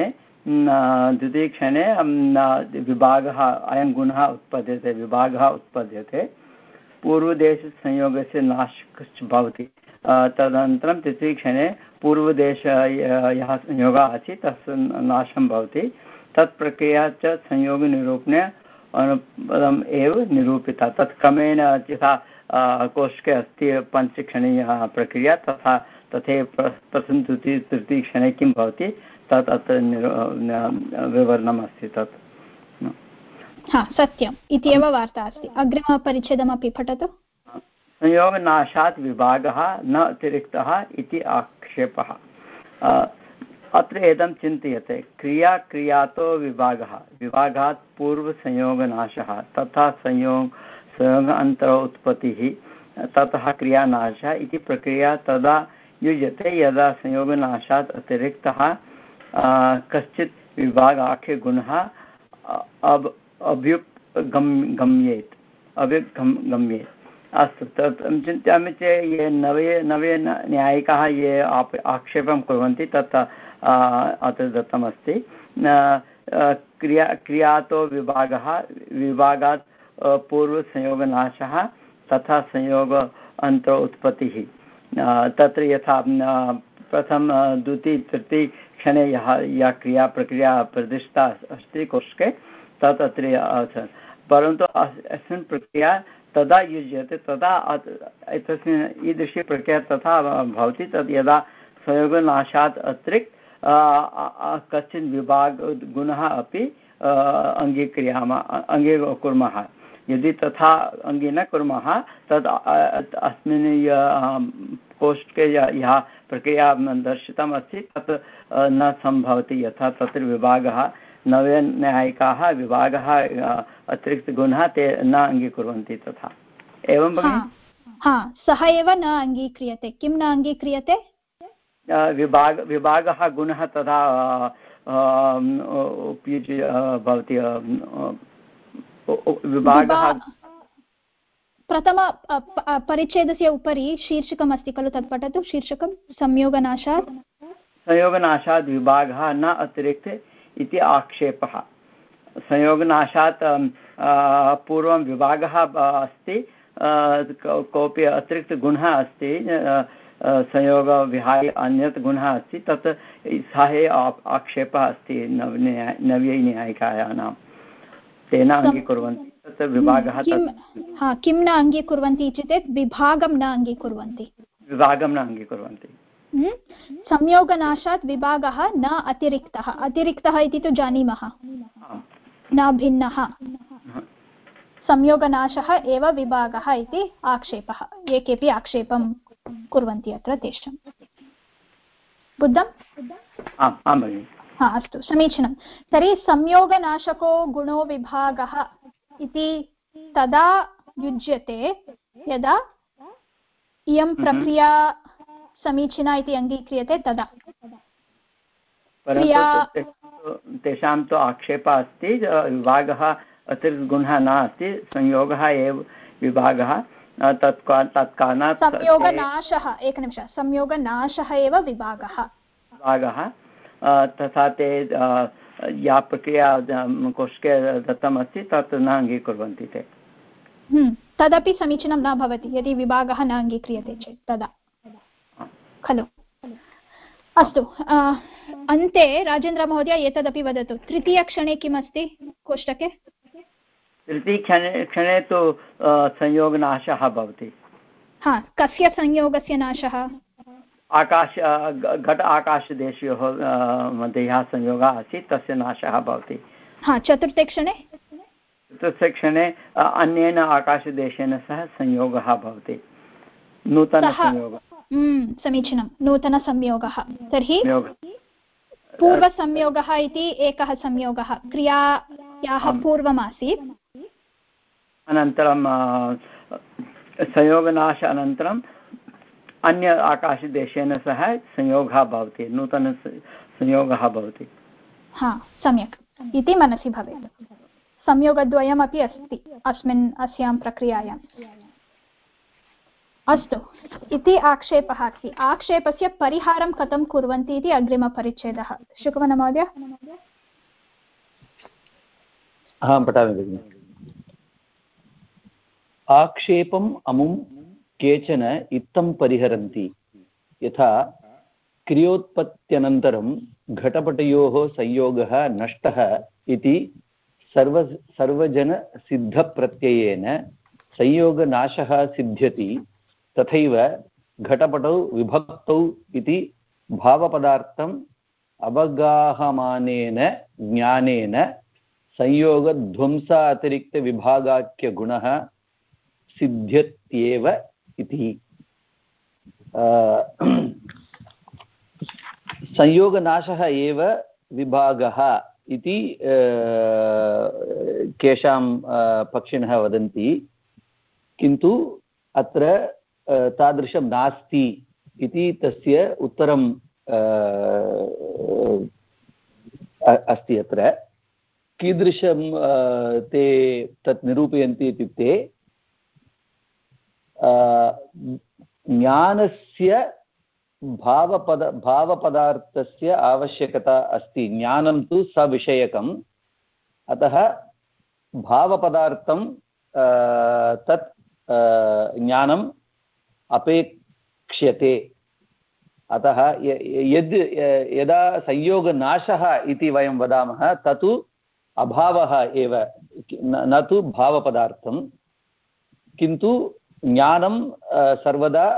विभागः, अयं गुणः उत्पद्यते। पूर्वदेशसंयोगस्य नाशश्च भवति। तदनन्तरं तृतीयक्षणे पूर्वदेश यः संयोगः आसीत् तस्य नाशं भवति। तत्प्रक्रिया च संयोगनिरूपणे अनुपदम् एव निरूपिता। तत् क्रमेण यथा कोष्ठे अस्ति पञ्चक्षणीया प्रक्रिया, तथैव प्रथम तृतीयक्षणे किं भवति तत् अत्र विवरणम् अस्ति। तत् सत्यम् इति एव वार्ता अस्ति। अग्रिमपरिच्छेदमपि पठतु। संयोगनाशात् विभागः न अतिरिक्तः इति आक्षेपः। अत्र एदं चिन्तयते क्रियातो विभागः विभागात् पूर्वसंयोगनाशः तथा संयोगान्तर उत्पत्तिः ततः क्रियानाशः इति प्रक्रिया तदा युज्यते यदा संयोगनाशात् अतिरिक्तः कश्चित् विभागाख्यगुणः अभ्युपगम्येत। अस्तु तत् चिन्तयामि चेत् ये नवे न्यायिकाः ये आक्षेपं कुर्वन्ति तत् अत्र दत्तमस्ति। क्रियातो विभागः विभागात् पूर्वसंयोगनाशः तथा संयोग अन्तर उत्पत्तिः। तत्र यथा प्रथम द्वितीय तृतीय क्षणे या क्रिया प्रक्रिया प्रदिष्टा अस्ति कोष्ठके तत् अत्र परन्तु अस्मिन् प्रक्रिया तदा युज्यते तदा एतस्मिन् ईदृशी प्रक्रिया तथा भवति तद् यदा संयोगनाशात् अतिरिक्त कश्चित् विभागगुणः अपि अङ्गीकुर्मः। यदि तथा अङ्गी न कुर्मः तद् अस्मिन् कोष्ठके यः प्रक्रिया दर्शितम् अस्ति तत् न सम्भवति। यथा तत्र विभागः नवे न्यायिकाः विभागः अतिरिक्तगुणः ते न अङ्गीकुर्वन्ति तथा एवं भगिनि। सः एव न अङ्गीक्रियते। किं न अङ्गीक्रियते? विभागः गुणः तथा उपयुज्य भवति। विभागः प्रथम परिच्छेदस्य उपरि शीर्षकम् अस्ति खलु, तत् पठतु। शीर्षकं संयोगनाशात् विभागः न अतिरिक्त इति आक्षेपः। संयोगनाशात् पूर्वं विभागः अस्ति, कोऽपि अतिरिक्तगुणः अस्ति, संयोगविहाय अन्यत् गुणः अस्ति, तत् सः आक्षेपः अस्ति नव्यन्यायिकायानां। तेन अङ्गीकुर्वन्ति तत् विभागः। किं न अङ्गीकुर्वन्ति इति चेत् विभागं न अङ्गीकुर्वन्ति। संयोगनाशात् विभागः न अतिरिक्तः। अतिरिक्तः इति तु जानीमः, न भिन्नः। संयोगनाशः एव विभागः इति आक्षेपः। ये केपि आक्षेपं कुर्वन्ति अत्र तेषां बुद्धम्। आं भगिनि। अस्तु, समीचीनं। तर्हि संयोगनाशको गुणो विभागः इति तदा युज्यते यदा इयं प्रक्रिया समीचीना इति अङ्गीक्रियते तदा। तेषां तु आक्षेपः अस्ति विभागः अतिरिक्तगुणः नास्ति, संयोगः एव विभागः। तत्कारणात् संयोगनाशः, एकनिमिषः, संयोगनाशः एव विभागः तथा ते या प्रक्रिया कोष्ठके दत्तमस्ति तत् न अङ्गीकुर्वन्ति ते। तदपि समीचीनं न भवति यदि विभागः न अङ्गीक्रियते चेत् तदा खलु। अस्तु, अन्ते राजेन्द्रमहोदय एतदपि वदतु। तृतीयक्षणे किम् अस्ति कोष्ठके? तृतीयक्षणे तु संयोगनाशः भवति। कस्य संयोगस्य नाशः? घट आकाशदेशयोः मध्ये यः संयोगः आसीत् तस्य नाशः भवति। चतुर्थे क्षणे अन्येन आकाशदेशेन सह संयोगः भवति, नूतनसंयोगः। समीचीनं, नूतनसंयोगः। तर्हि पूर्वसंयोगः इति एकः संयोगः क्रियायाः पूर्वमासीत्। अनन्तरं संयोगनाश अनन्तरं अन्य आकाशदेशेन सह संयोगः भवति, नूतनसंयोगः भवति। सम्यक् इति मनसि भवेत्। संयोगद्वयमपि अस्ति अस्यां प्रक्रियायाम्। अस्तु, इति आक्षेपः अस्ति। आक्षेपस्य परिहारं कथं कुर्वन्ति इति अग्रिमपरिच्छेदः। शुकवनमहोदय। पठामि भगिनि। आक्षेपम् अमुं केचन इत्थं परिहरन्ति, यथा क्रियोत्पत्त्यनन्तरं घटपटयोः संयोगः नष्टः इति सर्वजनसिद्धप्रत्ययेन संयोगनाशः सिद्ध्यति, तथैव घटपटौ विभक्तौ इति भावपदार्थम् अवगाहमानेन ज्ञानेन संयोगध्वंसातिरिक्तविभागाख्यगुणः सिद्ध्यत्येव इति। संयोगनाशः एव विभागः इति केषां पक्षिणः वदन्ति, किन्तु अत्र तादृशं नास्ति इति तस्य उत्तरं अस्ति। अत्र कीदृशं ते तत् निरूपयन्ति इत्युक्ते ज्ञानस्य भावपदार्थस्य आवश्यकता अस्ति। ज्ञानं तु सविषयकम्, अतः भावपदार्थं तत् ज्ञानम् अपेक्ष्यते। अतः यदा संयोगनाशः इति वयं वदामः ततु अभावः एव, न तु भावपदार्थं, किन्तु ज्ञानं सर्वदा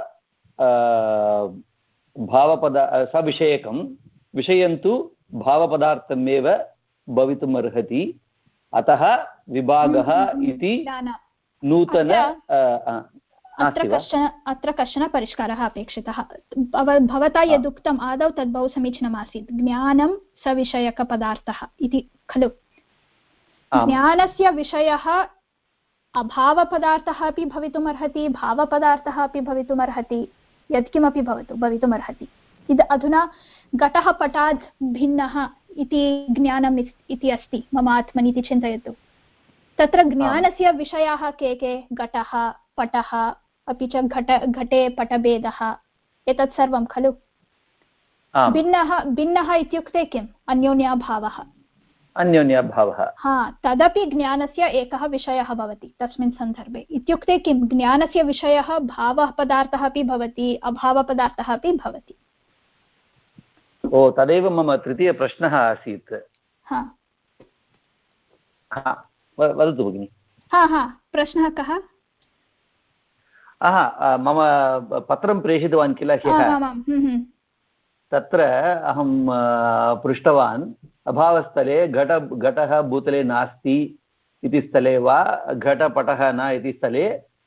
सविषयकं, विषयं तु भावपदार्थमेव भवितुम् अर्हति। अतः विभागः इति नूतन अत्र कश्चन परिष्कारः अपेक्षितः। भवता यदुक्तम् आदौ तद् बहु समीचीनमासीत्। ज्ञानं सविषयकपदार्थः इति खलु। ज्ञानस्य विषयः अभावपदार्थः अपि भवितुमर्हति, भावपदार्थः अपि भवितुमर्हति, यत्किमपि भवितुमर्हति। अधुना घटः पटात् भिन्नः इति ज्ञानम् इति अस्ति मम आत्मनि इति चिन्तयतु। तत्र ज्ञानस्य विषयाः के? घटः, पटः, अपि च घटे पटभेदः, एतत् सर्वं खलु। भिन्नः इत्युक्ते किम्? अन्योन्याभावः। तदपि ज्ञानस्य एकः विषयः भवति तस्मिन् सन्दर्भे। इत्युक्ते किं? ज्ञानस्य विषयः भावपदार्थः अपि भवति, अभावपदार्थः अपि भवति। तदेव मम तृतीयप्रश्नः आसीत्। वदतु भगिनि। प्रश्नः कः? मम पत्रं प्रेषितवान् किल ह्यः, तत्र अहं पृष्टवान् अभावस्थले घटः भूतले नास्ति इति स्थले वा घटपटः न इति स्थले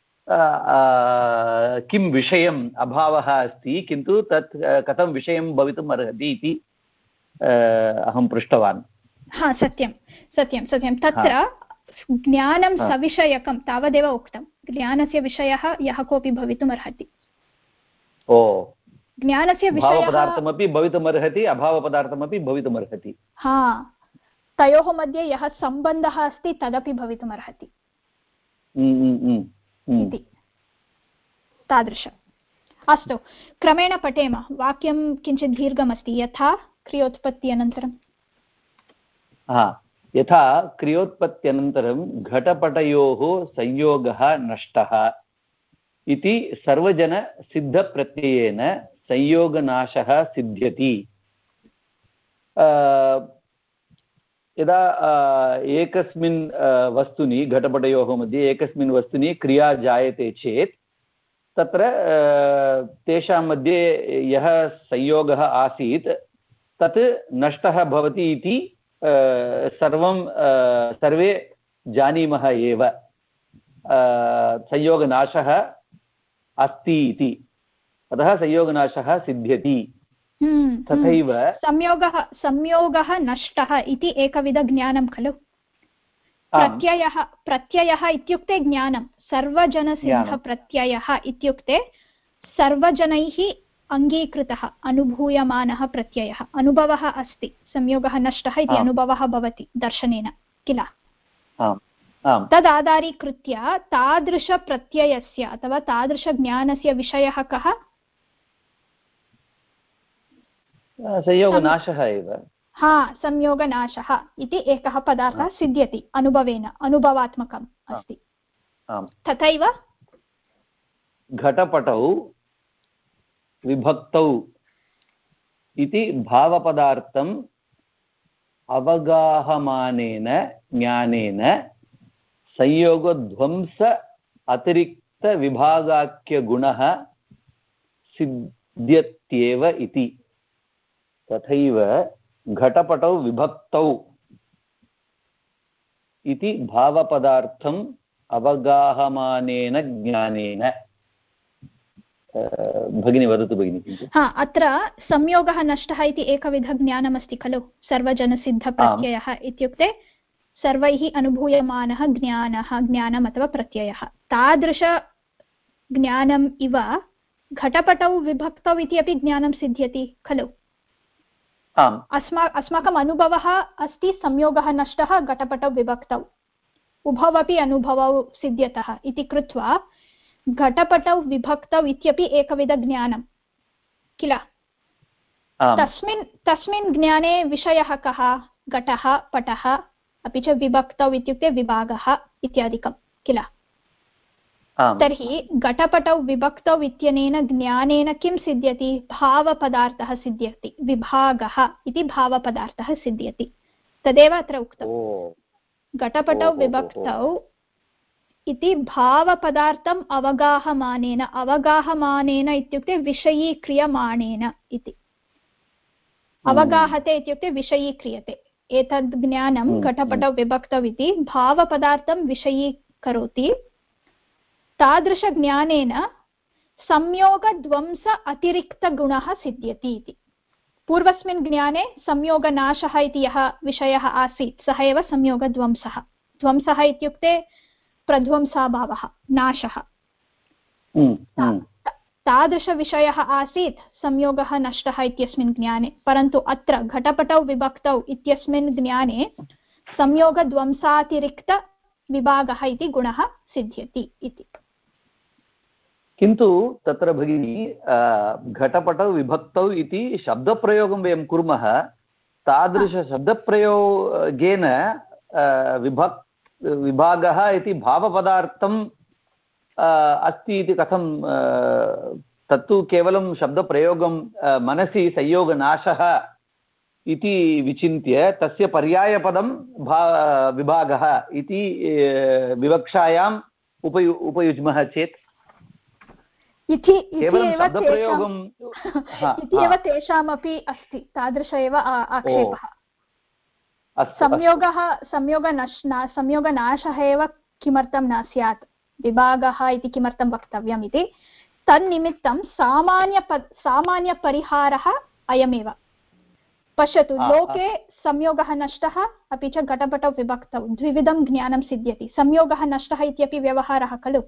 किं विषयम् अभावः अस्ति, किन्तु तत् कथं विषयं भवितुम् अर्हति इति अहं पृष्टवान्। सत्यं। तत्र ज्ञानं सविषयकं तावदेव उक्तं। ज्ञानस्य विषयः यः कोऽपि भवितुम् अर्हति। ज्ञानस्य भावपदार्थमपि भवितुमर्हति, अभावपदार्थमपि भवितुमर्हति। तयोः मध्ये यः सम्बन्धः अस्ति तदपि भवितुमर्हति इति तादृश। अस्तु, क्रमेण पठेम। वाक्यं किञ्चित् दीर्घमस्ति। यथा क्रियोत्पत्त्यनन्तरं यथा क्रियोत्पत्त्यनन्तरं घटपटयोः संयोगः नष्टः इति सर्वजनसिद्धप्रत्ययेन संयोगनाशः सिद्ध्यति। यदा एकस्मिन् वस्तुनि, घटपटयोः मध्ये एकस्मिन् वस्तुनि क्रिया जायते चेत् तत्र तेषां मध्ये यः संयोगः आसीत् तत् नष्टः भवति इति सर्वे जानीमः एव। संयोगनाशः अस्ति इति, अतः संयोगनाशः सिद्ध्यति। तथैव संयोगः नष्टः इति एकविधज्ञानं खलु। प्रत्ययः इत्युक्ते ज्ञानं। सर्वजनसिद्धप्रत्ययः इत्युक्ते सर्वजनैः अङ्गीकृतः अनुभूयमानः प्रत्ययः। अनुभवः अस्ति, संयोगः नष्टः इति अनुभवः भवति दर्शनेन किल। तदाधारीकृत्य तादृशप्रत्ययस्य अथवा तादृशज्ञानस्य विषयः कः? संयोगनाशः एव। संयोगनाशः इति एकः पदार्थः सिद्ध्यति अनुभवेन, अनुभवात्मकम् अस्ति। तथैव घटपटौ विभक्तौ इति भावपदार्थम् अवगाहमानेन ज्ञानेन संयोगध्वंस अतिरिक्तविभागाख्यगुणः सिद्ध्यत्येव इति। तथैव घटपटौ विभक्तौ इति भावपदार्थम् अवगाहमानेन ज्ञानेन भगिनी वदतु भगिनी। हा, अत्र संयोगः नष्टः इति एकविधज्ञानमस्ति खलु। सर्वजनसिद्धप्रत्ययः इत्युक्ते सर्वैः अनुभूयमानः ज्ञानम् अथवा प्रत्ययः। तादृशज्ञानम् इव घटपटौ विभक्तौ इति अपि ज्ञानं सिद्ध्यति खलु। अस्माकम् अनुभवः अस्ति संयोगः नष्टः घटपटौ विभक्तौ, उभौ अपि अनुभवौ सिद्ध्यतः इति कृत्वा घटपटौ विभक्तौ इत्यपि एकविधज्ञानं किल। तस्मिन् ज्ञाने विषयः कः? घटः, पटः, अपि च विभक्तौ इत्युक्ते विभागः इत्यादिकं किल। तर्हि घटपटौ विभक्तौ इत्यनेन ज्ञानेन किं सिद्ध्यति? भावपदार्थः सिद्ध्यति, विभागः इति भावपदार्थः सिद्ध्यति। तदेव अत्र उक्तं। घटपटौ विभक्तौ इति भावपदार्थम् अवगाहमानेन इत्युक्ते विषयीक्रियमाणेन इति। अवगाहते इत्युक्ते विषयीक्रियते। एतद् ज्ञानं घटपटौ विभक्तौ इति भावपदार्थं विषयीकरोति। तादृशज्ञानेन संयोगध्वंस अतिरिक्तगुणः सिद्ध्यति इति। पूर्वस्मिन् ज्ञाने संयोगनाशः इति यः विषयः आसीत् सः एव संयोगध्वंसः। ध्वंसः इत्युक्ते प्रध्वंसाभावः, नाशः। तादृशविषयः आसीत् संयोगः नष्टः इत्यस्मिन् ज्ञाने, परन्तु अत्र घटपटौ विभक्तौ इत्यस्मिन् ज्ञाने संयोगध्वंसातिरिक्तविभागः इति गुणः सिद्ध्यति इति। किन्तु तत्र भगिनी घटपटौ विभक्तौ इति शब्दप्रयोगं वयं कुर्मः। तादृशशब्दप्रयोगेन विभागः इति भावपदार्थम् अस्ति इति कथं? तत्तु केवलं शब्दप्रयोगं मनसि संयोगनाशः इति विचिन्त्य तस्य पर्यायपदं विभागः इति विवक्षायाम् उपयुज्मः चेत् इति एव तेषामपि अस्ति, तादृश एव आक्षेपः। संयोगनाशः एव किमर्थं न स्यात्, विभागः इति किमर्थं वक्तव्यम् इति तन्निमित्तं सामान्यपरिहारः अयमेव। पश्यतु, लोके संयोगः नष्टः अपि च घटपटौ विभक्तौ द्विविधं ज्ञानं सिद्ध्यति। संयोगः नष्टः इत्यपि व्यवहारः खलु।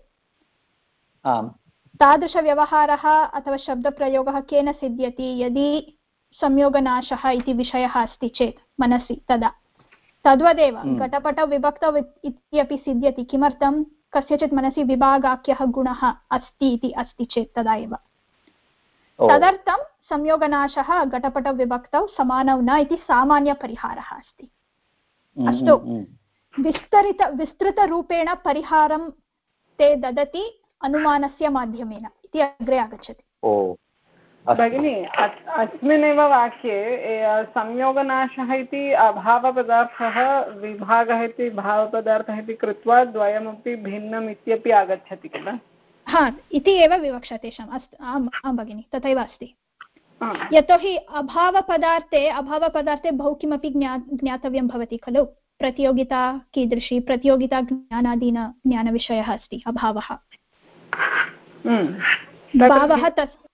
तादृशव्यवहारः अथवा शब्दप्रयोगः केन सिद्ध्यति? यदि संयोगनाशः इति विषयः अस्ति चेत् मनसि, तदा तद्वदेव घटपटौ विभक्तौ इत्यपि सिद्ध्यति। किमर्थं? कस्यचित् मनसि विभागाख्यः गुणः अस्ति इति अस्ति चेत् तदा एव। तदर्थं संयोगनाशः घटपटौ विभक्तौ समानौ न इति सामान्यपरिहारः अस्ति। अस्तु, विस्तृतरूपेण परिहारं ते ददति अनुमानस्य माध्यमेन इति अग्रे आगच्छति। भगिनी, अस्मिन्नेव वाक्ये संयोगनाशः इति अभावपदार्थः, विभागः इति भावपदार्थः इति कृत्वा द्वयमपि भिन्नम् इत्यपि आगच्छति किल? हा, इति एव विवक्षा तेषाम्। अस्तु, आं भगिनि, तथैव अस्ति। यतोहि अभावपदार्थे बहु किमपि ज्ञातव्यं भवति खलु। प्रतियोगिता कीदृशी, प्रतियोगिता ज्ञानविषयः अस्ति अभावः। भावः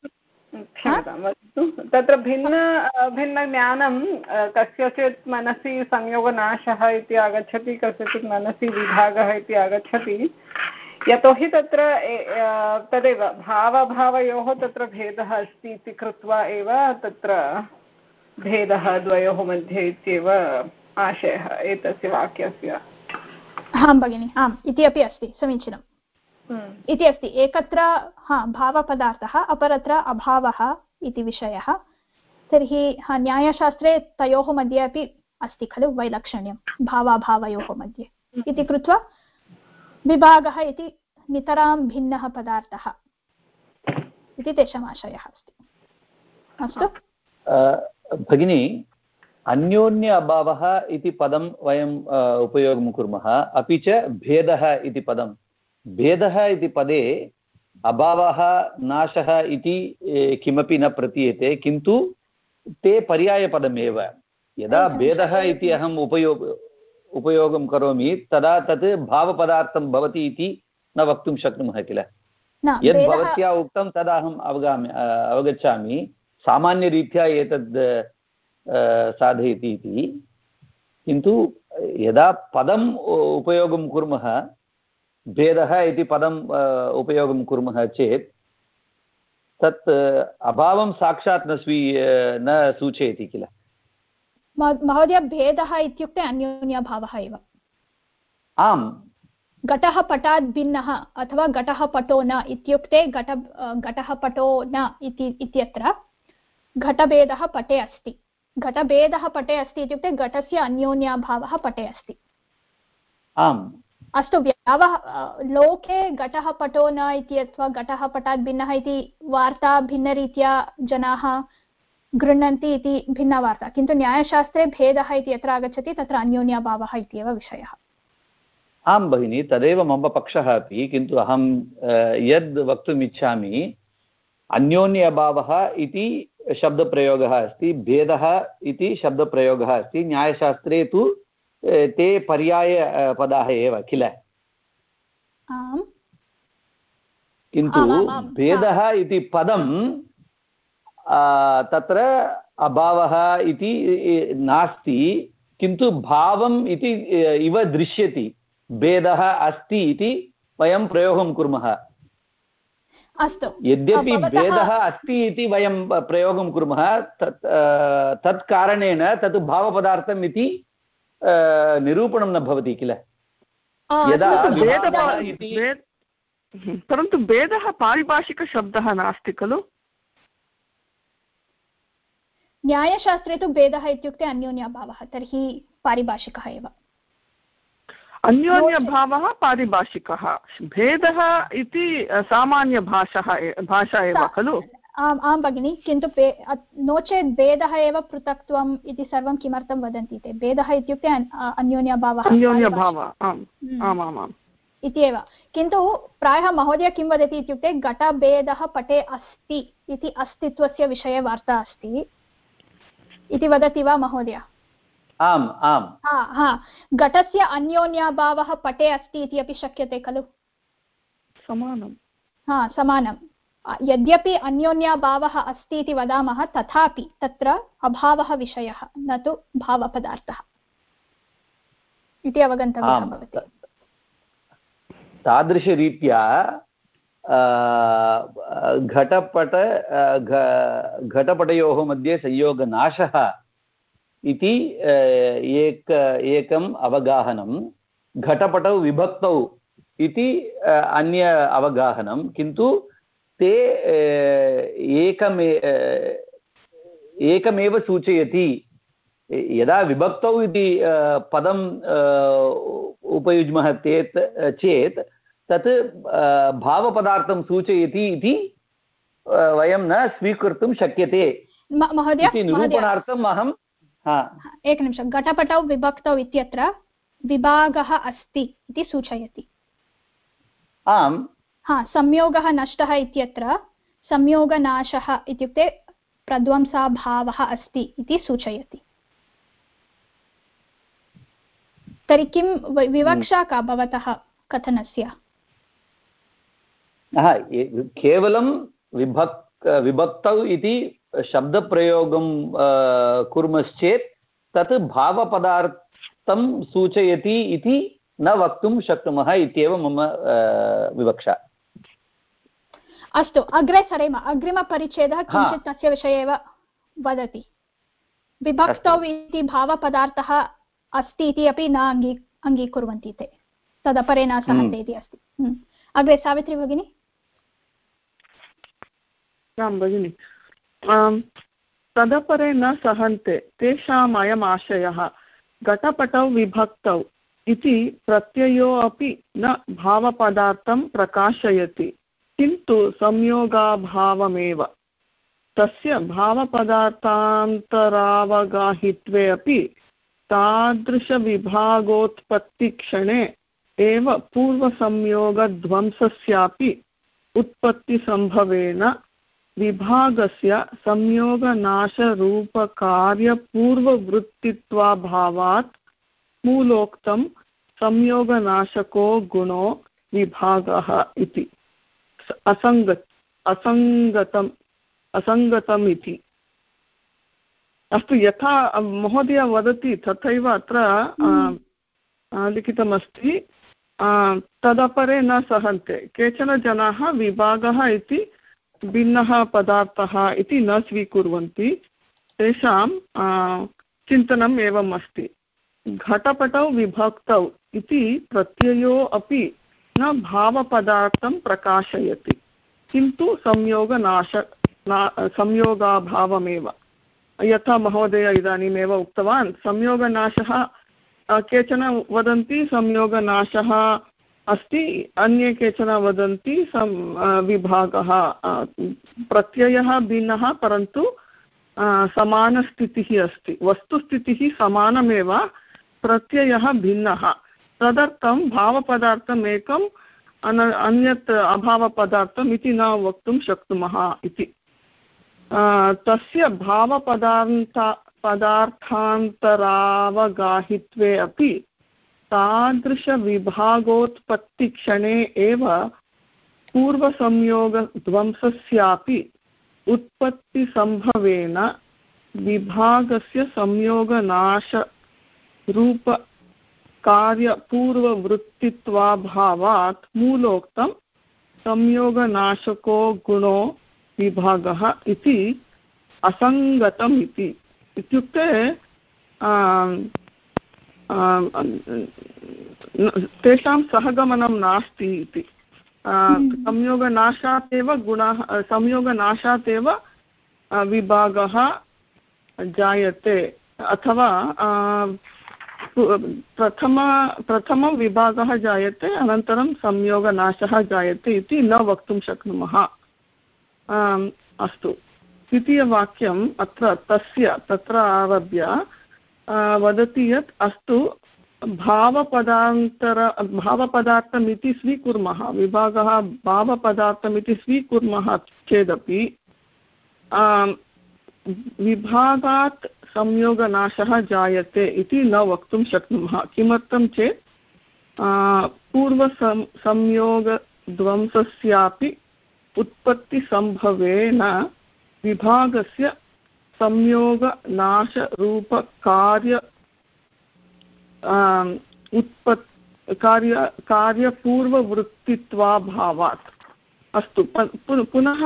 तत्र भिन्नज्ञानं कस्यचित् मनसि संयोगनाशः इति आगच्छति, कस्यचित् मनसि विभागः इति आगच्छति। यतोहि तत्र तदेव भावभावयोः तत्र भेदः अस्ति इति कृत्वा एव तत्र भेदः द्वयोः मध्ये इत्येव आशयः एतस्य वाक्यस्य। आं भगिनि, आम्, इति अपि अस्ति, समीचीनम्। इति अस्ति एकत्र भावपदार्थः, अपरत्र अभावः इति विषयः। तर्हि न्यायशास्त्रे तयोः मध्ये अपि अस्ति खलु वैलक्षण्यं भावाभावयोः मध्ये इति कृत्वा विभागः इति नितरां भिन्नः पदार्थः इति तेषाम् आशयः अस्ति। अस्तु भगिनी, अन्योन्य अभावः इति पदं वयम् उपयोगं कुर्मः, अपि च भेदः इति पदं। भेदः इति पदे अभावः नाशः इति किमपि न प्रतीयते, किन्तु ते पर्यायपदमेव। यदा भेदः इति अहम् उपयोगं करोमि तदा तत् भावपदार्थं भवति इति न वक्तुं शक्नुमः किल। यद् भवत्या उक्तं तदहम् अवगच्छामि। सामान्यरीत्या एतद् साधयति इति, किन्तु यदा पदम् उपयोगं कुर्मः, भेदः इति पदम् उपयोगं कुर्मः चेत् तत् अभावं साक्षात् न सूचयति किल। महोदय, भेदः इत्युक्ते अन्योन्यभावः एव। आम्, घटः पटात् भिन्नः अथवा घटः पटो न इत्युक्ते घटः पटो न इत्यत्र घटभेदः पटे अस्ति। घटभेदः पटे अस्ति इत्युक्ते घटस्य अन्योन्यभावः पटे अस्ति। आम्, अस्तु, लोके घटः पटो न इति अथवा घटः पटात् भिन्नः इति वार्ता भिन्नरीत्या जनाः गृह्णन्ति इति भिन्ना वार्ता, किन्तु न्यायशास्त्रे भेदः इति यत्र आगच्छति तत्र अन्योन्यभावः इत्येव विषयः। आं भगिनि, तदेव मम पक्षः अपि, किन्तु अहं यद् वक्तुम् इच्छामि, अन्योन्यभावः इति शब्दप्रयोगः अस्ति, भेदः इति शब्दप्रयोगः अस्ति। न्यायशास्त्रे तु ते पर्यायपदाः एव किल। किन्तु भेदः इति पदं तत्र अभावः इति नास्ति, किन्तु भावम् इति इव दृश्यति। भेदः अस्ति इति वयं प्रयोगं कुर्मः। अस्तु, यद्यपि भेदः अस्ति इति वयं प्रयोगं कुर्मः, तत् कारणेन तत् भावपदार्थम् इति निरूपणं न भवति किल। यदा परन्तु भेदः पारिभाषिकशब्दः नास्ति खलु। न्यायशास्त्रे तु भेदः इत्युक्ते अन्योन्यभावः, तर्हि पारिभाषिकः एव। अन्योन्यभावः पारिभाषिकः, भेदः इति सामान्यभाषा एव खलु। आं भगिनि, किन्तु नो चेत् भेदः एव पृथक्त्वम् इति सर्वं किमर्थं वदन्ति ते? भेदः इत्युक्ते अन्योन्यभावः इति एव। किन्तु प्रायः महोदय किं वदति इत्युक्ते घटभेदः पटे अस्ति इति अस्तित्वस्य विषये वार्ता अस्ति इति वदति वा महोदय? आम् आम्, घटस्य अन्योन्यभावः पटे अस्ति इति अपि शक्यते खलु। समानं। यद्यपि अन्योन्यभावः अस्ति इति वदामः, तथापि तत्र अभावः विषयः, न तु भावपदार्थः इति अवगन्तव्यः भवति। तादृशरीत्या घटपटयोः मध्ये संयोगनाशः इति एकम् अवगाहनं, घटपटौ विभक्तौ इति अन्य अवगाहनं, किन्तु ते एकमेव सूचयति। यदा विभक्तौ इति पदम् उपयुज्मः चेत् तत् भावपदार्थं सूचयति इति वयं न स्वीकर्तुं शक्यते। महोदय, निरूपणार्थम् अहं एकनिमिषं, घटपटौ विभक्तौ इत्यत्र विभागः अस्ति इति सूचयति। आम्, संयोगः नष्टः इत्यत्र संयोगनाशः इत्युक्ते प्रध्वंसाभावः अस्ति इति सूचयति। तर्हि किं विवक्षा का भवतः कथनस्य? केवलं विभक्तौ इति शब्दप्रयोगं कुर्मश्चेत् तत् भावपदार्थं सूचयति इति न वक्तुं शक्नुमः इत्येव मम विवक्षा। अस्तु, अग्रे सरेम। अग्रिमपरिच्छेदः किञ्चित् तस्य विषये एव वदति। विभक्तौ इति भावपदार्थः अस्ति इति अपि न अङ्गीकुर्वन्ति ते, तदपरे न सहन्ते इति अस्ति। अग्रे सावित्री भगिनी। आं भगिनि, तदपरे न सहन्ते तेषाम् अयम् आशयः, घटपटौ विभक्तौ इति प्रत्ययो अपि न भावपदार्थं प्रकाशयति, किन्तु संयोगाभावमेव। तस्य भावपदार्थान्तरावगाहित्वे अपि तादृशविभागोत्पत्तिक्षणे एव पूर्वसंयोगध्वंसस्यापि उत्पत्तिसम्भवेन विभागस्य संयोगनाशरूपकार्यपूर्ववृत्तित्वाभावात् मूलोक्तं संयोगनाशको गुणो विभागः इति। असङ्गतम् इति। अस्तु, यथा महोदय वदति तथैव अत्र लिखितमस्ति, तदपरे न सहन्ते। केचन जनाः विभागः इति भिन्नः पदार्थः इति न स्वीकुर्वन्ति, तेषां चिन्तनम् एवम् अस्ति। घटपटौ विभक्तौ इति प्रत्ययो अपि न भावपदार्थं प्रकाशयति, किन्तु संयोगाभावमेव। यथा महोदय इदानीमेव उक्तवान्, संयोगनाशः, केचन वदन्ति संयोगनाशः अस्ति, अन्ये केचन वदन्ति विभागः, प्रत्ययः भिन्नः परन्तु समानस्थितिः अस्ति, वस्तुस्थितिः समानमेव, प्रत्ययः भिन्नः। तदर्थं भावपदार्थम् एकम्, अन्यत् अभावपदार्थम् इति न वक्तुं शक्नुमः इति। तस्य पदार्थान्तरावगाहित्वे अपि तादृशविभागोत्पत्तिक्षणे एव पूर्वसंयोगध्वंसस्यापि उत्पत्तिसम्भवेन विभागस्य संयोगनाशरूपकार्यपूर्ववृत्तित्वाभावात् मूलोक्तं संयोगनाशको गुणो विभागः इति असङ्गतम् इति। इत्युक्ते तेषां सहगमनं नास्ति इति। संयोगनाशात् एव गुणः, संयोगनाशात् एव विभागः जायते, अथवा प्रथमं विभागः जायते अनन्तरं संयोगनाशः जायते इति न वक्तुं शक्नुमः। अस्तु, द्वितीयवाक्यम् अत्र तत्र आरभ्य वदति यत् अस्तु भावपदार्थमिति स्वीकुर्मः, विभागः भावपदार्थमिति स्वीकुर्मः चेदपि विभागात् संयोगनाशः जायते इति न वक्तुं शक्नुमः। किमर्थं चेत् पूर्वसंयोगध्वंसस्यापि उत्पत्तिसम्भवेन विभागस्य संयोगनाशरूपकार्य कार्यपूर्ववृत्तित्वाभावात्। अस्तु, पुनः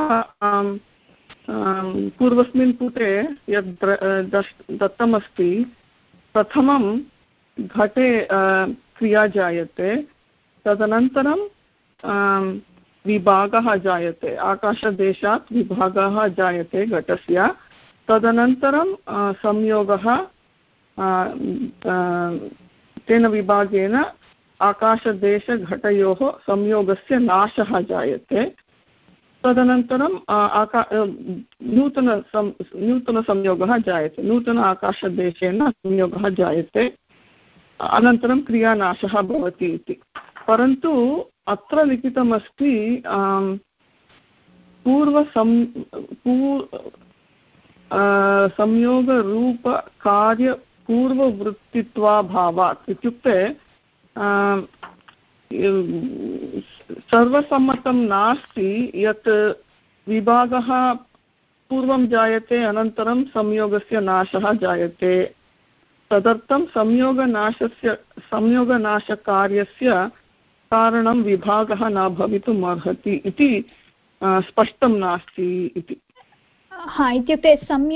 पूर्वस्मिन् पुटे यद् दत्तमस्ति, प्रथमं घटे क्रिया जायते, तदनन्तरं विभागः जायते, आकाशदेशात् विभागः जायते घटस्य, तदनन्तरं संयोगः, तेन विभागेन आकाशदेशघटयोः संयोगस्य नाशः जायते, तदनन्तरं नूतनसंयोगः जायते, नूतन आकाशदेशेन संयोगः जायते, अनन्तरं क्रियानाशः भवति इति। परन्तु अत्र लिखितमस्ति संयोगरूपकार्यपूर्ववृत्तित्वाभावात्। इत्युक्ते सर्वसम्मतं नास्ति यत् विभागः पूर्वं जायते अनन्तरं संयोगस्य नाशः जायते। तदर्थं संयोगनाशकार्यस्य कारणं विभागः न भवितुम् अर्हति इति स्पष्टं नास्ति इति। हा, इत्युक्ते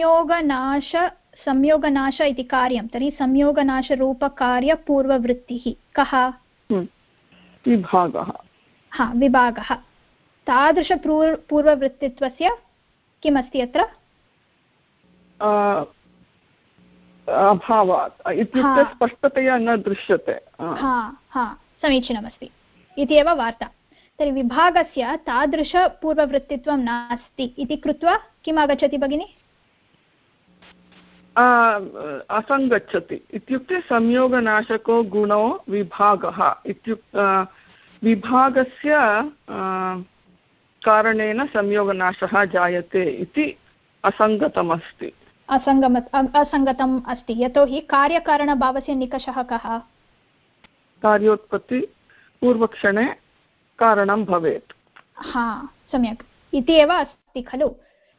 संयोगनाश इति कार्यं, तर्हि संयोगनाशरूपकार्यपूर्ववृत्तिः कः? विभागः। हा, विभागः। तादृशपूर्ववृत्तित्वस्य किमस्ति अत्र? अभावात् इत्युक्ते स्पष्टतया न दृश्यते। समीचीनमस्ति इति एव वार्ता। तर्हि विभागस्य तादृशपूर्ववृत्तित्वं नास्ति इति कृत्वा किम् आगच्छति भगिनि? असङ्गच्छति। इत्युक्ते संयोगनाशको गुणो विभागः, विभागस्य कारणेन संयोगनाशः जायते इति असङ्गतमस्ति। असङ्गतम् अस्ति, यतोहि कार्यकारणभावस्य निकषः कः? कार्योत्पत्ति पूर्वक्षणे कारणं भवेत्। सम्यक् इति एव अस्ति खलु।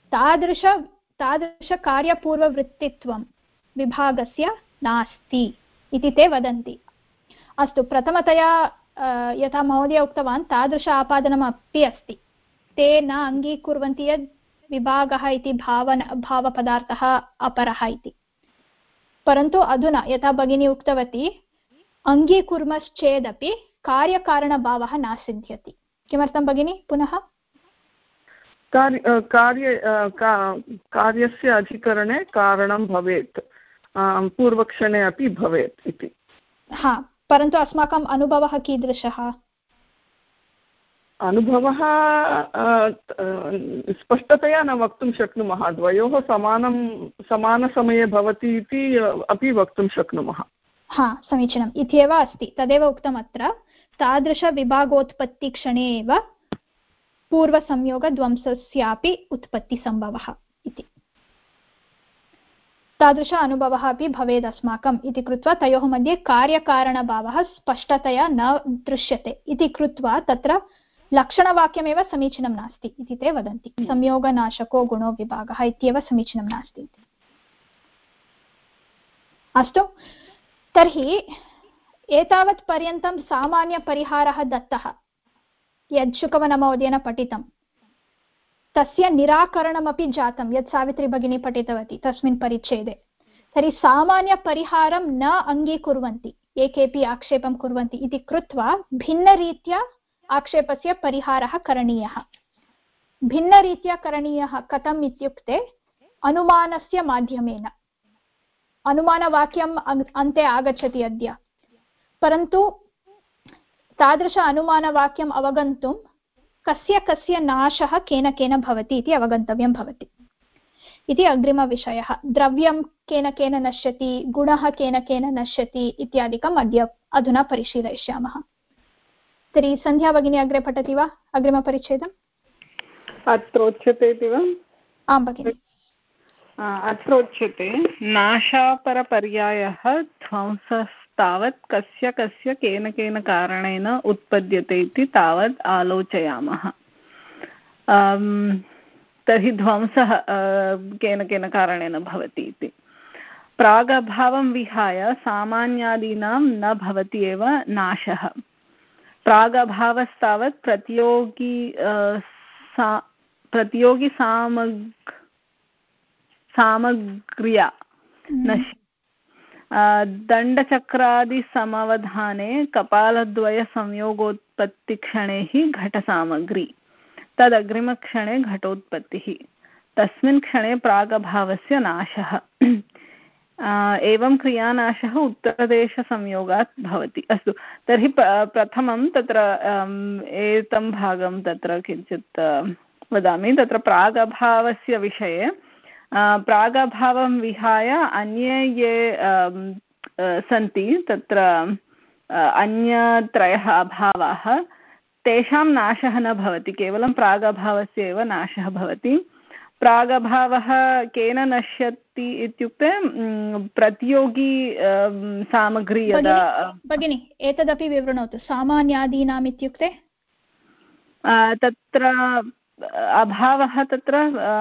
तादृशकार्यपूर्ववृत्तित्वं विभागस्य नास्ति इति ते वदन्ति। अस्तु, प्रथमतया यथा महोदय उक्तवान् तादृश आपादनमपि अस्ति। ते न अङ्गीकुर्वन्ति यद् विभागः इति भावपदार्थः अपरः इति। परन्तु अधुना यथा भगिनी उक्तवती अङ्गीकुर्मश्चेदपि कार्यकारणभावः न सिद्ध्यति। किमर्थं भगिनी? पुनः कार्यस्य अधिकरणे कारणं भवेत्, पूर्वक्षणे अपि भवेत् इति। हा, परन्तु अस्माकम् अनुभवः कीदृशः? अनुभवः स्पष्टतया न वक्तुं शक्नुमः। द्वयोः समानसमये भवति इति अपि वक्तुं शक्नुमः। हा, समीचीनम् इत्येव अस्ति। तदेव उक्तम् अत्र, तादृशविभागोत्पत्तिक्षणे एव पूर्वसंयोगध्वंसस्यापि उत्पत्तिसम्भवः इति। तादृश अनुभवः अपि भवेत् अस्माकम् इति कृत्वा तयोः मध्ये कार्यकारणभावः स्पष्टतया न दृश्यते इति कृत्वा तत्र लक्षणवाक्यमेव समीचीनं नास्ति इति ते वदन्ति। संयोगनाशको गुणो विभागः इत्येव समीचीनं नास्ति इति। अस्तु, तर्हि एतावत् पर्यन्तं सामान्यपरिहारः दत्तः यद् शुकवनमहोदयेन पठितं, तस्य निराकरणमपि जातं यत् सावित्री भगिनी पठितवती तस्मिन् परिच्छेदे। तर्हि सामान्यपरिहारं न अङ्गीकुर्वन्ति, ये केपि आक्षेपं कुर्वन्ति इति कृत्वा भिन्नरीत्या आक्षेपस्य परिहारः करणीयः। भिन्नरीत्या करणीयः कथम् इत्युक्ते अनुमानस्य माध्यमेन। अनुमानवाक्यम् अन्ते आगच्छति अद्य, परन्तु तादृश अनुमानवाक्यम् अवगन्तुं कस्य कस्य नाशः केन केन भवति इति अवगन्तव्यं भवति इति अग्रिमविषयः। द्रव्यं केन केन नश्यति, गुणः केन केन नश्यति इत्यादिकम् अधुना परिशीलयिष्यामः। तर्हि सन्ध्या भगिनी अग्रे पठति वा अग्रिमपरिच्छेदम्? अत्रोच्यते इति वा? आं भगिनि। अत्रोच्यते नाशापरपर्यायः ध्वंसस्तावत् कस्य कस्य केन केन कारणेन उत्पद्यते इति तावत् आलोचयामः। तर्हि ध्वंसः केन केन कारणेन भवति इति। प्रागभावं विहाय सामान्यादीनां न भवति एव नाशः। प्रागभावस्तावत् प्रतियोगी सामग्र्या नश्यति। दण्डचक्रादिसमवधाने कपालद्वयसंयोगोत्पत्तिक्षणे हि घटसामग्री, तदग्रिमक्षणे घटोत्पत्तिः, तस्मिन् क्षणे प्रागभावस्य नाशः। एवं क्रियानाशः उत्तरदेशसंयोगात् भवति। अस्तु, तर्हि प्रथमं तत्र एतं भागं तत्र किञ्चित् वदामि। तत्र प्रागभावस्य विषये प्रागभावं विहाय अन्ये ये सन्ति तत्र अन्यत्रयः अभावाः, तेषां नाशः न भवति, केवलं प्रागभावस्य एव नाशः भवति। प्रागभावः केन नश्यति इत्युक्ते प्रतियोगी सामग्री यदा। भगिनि एतदपि विवृणोतु, सामान्यादीनाम् इत्युक्ते? तत्र अभावः तत्र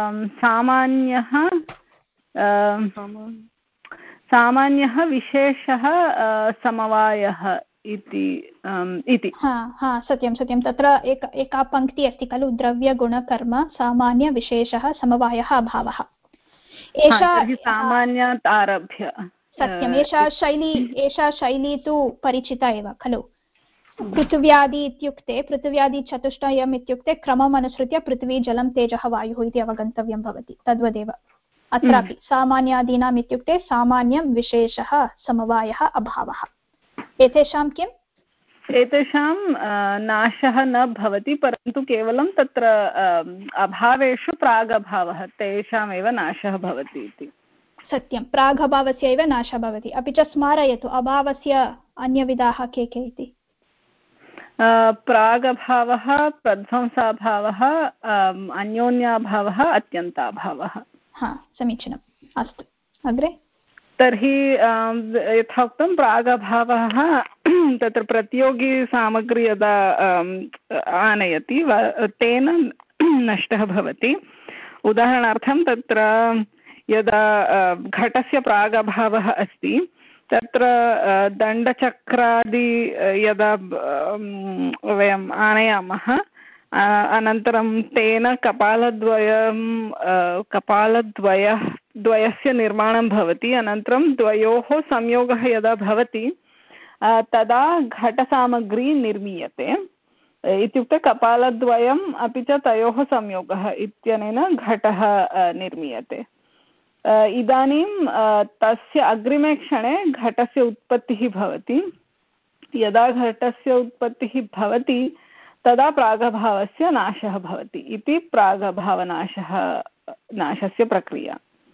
सामान्यः विशेषः समवायः इति। हा, सत्यं सत्यं। तत्र एका पङ्क्ति अस्ति खलु, द्रव्यगुणकर्म सामान्यविशेषः समवायः अभावः। एषा सामान्यात् आरभ्य सत्यम्। एषा शैली तु परिचिता एव खलु। पृथिव्यादि इत्युक्ते पृथिव्यादिचतुष्टयम् इत्युक्ते क्रमम् अनुसृत्य पृथिवी जलं तेजः वायुः इति अवगन्तव्यं भवति। तद्वदेव अत्रापि सामान्यादीनाम् इत्युक्ते सामान्यं विशेषः समवायः अभावः। एतेषां किम्? एतेषां नाशः न भवति, परन्तु केवलं तत्र अभावेषु प्रागभावः, तेषामेव नाशः भवति इति। सत्यं, प्रागभावस्य एव नाशः भवति। अपि च स्मारयतु अभावस्य अन्यविधाः के के इति। प्रागभावः, प्रध्वंसाभावः, अन्योन्याभावः, अत्यन्ताभावः। हा, समीचीनम्। अस्तु, अग्रे। तर्हि यथोक्तं प्रागभावः तत्र प्रतियोगी सामग्री यदा आनयति तेन नष्टः भवति। उदाहरणार्थं तत्र यदा घटस्य प्रागभावः अस्ति तत्र दण्डचक्रादि यदा वयम् आनयामः अनन्तरं तेन कपालद्वयस्य निर्माणं भवति। अनन्तरं द्वयोः संयोगः यदा भवति तदा घटसामग्री निर्मीयते। इत्युक्ते कपालद्वयम् अपि च तयोः संयोगः इत्यनेन घटः निर्मीयते। इदानीं तस्य अग्रिमे क्षणे घटस्य उत्पत्तिः भवति। यदा घटस्य उत्पत्तिः भवति तदा प्रागभावस्य नाशः भवति इति नाशस्य प्रक्रिया।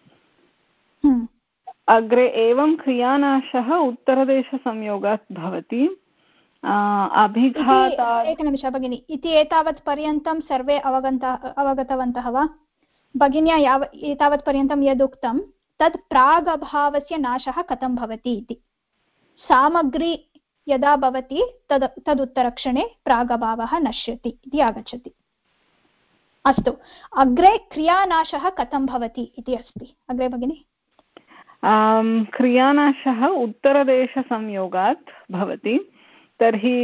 अग्रे एवं क्रियानाशः उत्तरदेशसंयोगात् भवति। अभिघातात् एकनिमिषः भगिनि, इति एतावत् पर्यन्तं सर्वे अवगतवन्तः वा? भगिन्या एतावत् पर्यन्तं यदुक्तं तत् प्रागभावस्य नाशः कथं भवति इति। सामग्री यदा भवति तदुत्तरक्षणे प्रागभावः नश्यति इति आगच्छति। अस्तु, अग्रे क्रियानाशः कथं भवति इति अस्ति। अग्रे भगिनि। क्रियानाशः उत्तरदेशसंयोगात् भवति। तर्हि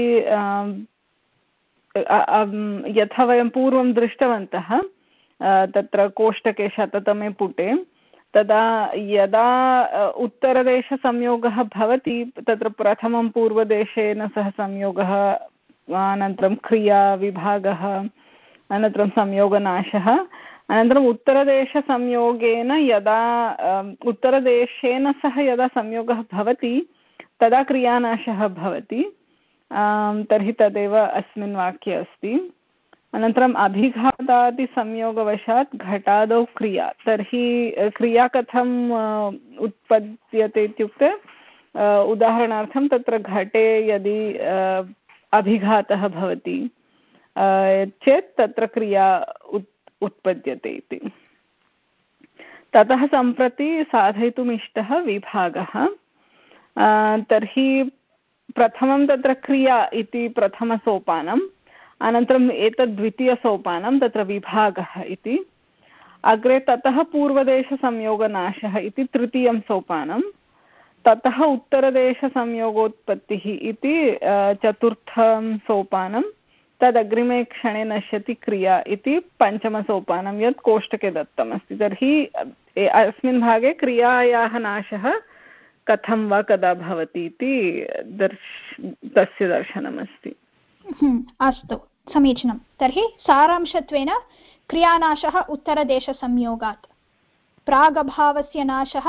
यथा वयं पूर्वं दृष्टवन्तः तत्र कोष्टके 100तमे पुटे, तदा यदा उत्तरदेशसंयोगः भवति तत्र प्रथमं पूर्वदेशेन सह संयोगः, अनन्तरं क्रियाविभागः, अनन्तरं संयोगनाशः, अनन्तरम् उत्तरदेशसंयोगेन यदा उत्तरदेशेन सह यदा संयोगः भवति तदा क्रियानाशः भवति। तर्हि तदेव अस्मिन् वाक्ये अस्ति। अनन्तरम् अभिघातादिसंयोगवशात् घटादौ क्रिया। तर्हि क्रिया कथम् उत्पद्यते इत्युक्ते उदाहरणार्थं तत्र घटे यदि अभिघातः भवति चेत् तत्र क्रिया उत्पद्यते इति। ततः सम्प्रति साधयितुम् इष्टः विभागः। तर्हि प्रथमं तत्र क्रिया इति प्रथमसोपानम्, अनन्तरम् एतद् द्वितीयसोपानं तत्र विभागः इति। अग्रे ततः पूर्वदेशसंयोगनाशः इति तृतीयं सोपानं, ततः उत्तरदेशसंयोगोत्पत्तिः इति चतुर्थं सोपानं, तदग्रिमे क्षणे नश्यति क्रिया इति पञ्चमसोपानं यत् कोष्टके दत्तमस्ति। तर्हि अस्मिन् भागे क्रियायाः नाशः कथं वा कदा भवति इति तस्य दर्शनमस्ति। अस्तु, समीचीनं। तर्हि सारांशत्वेन क्रियानाशः उत्तरदेशसंयोगात्, प्रागभावस्य नाशः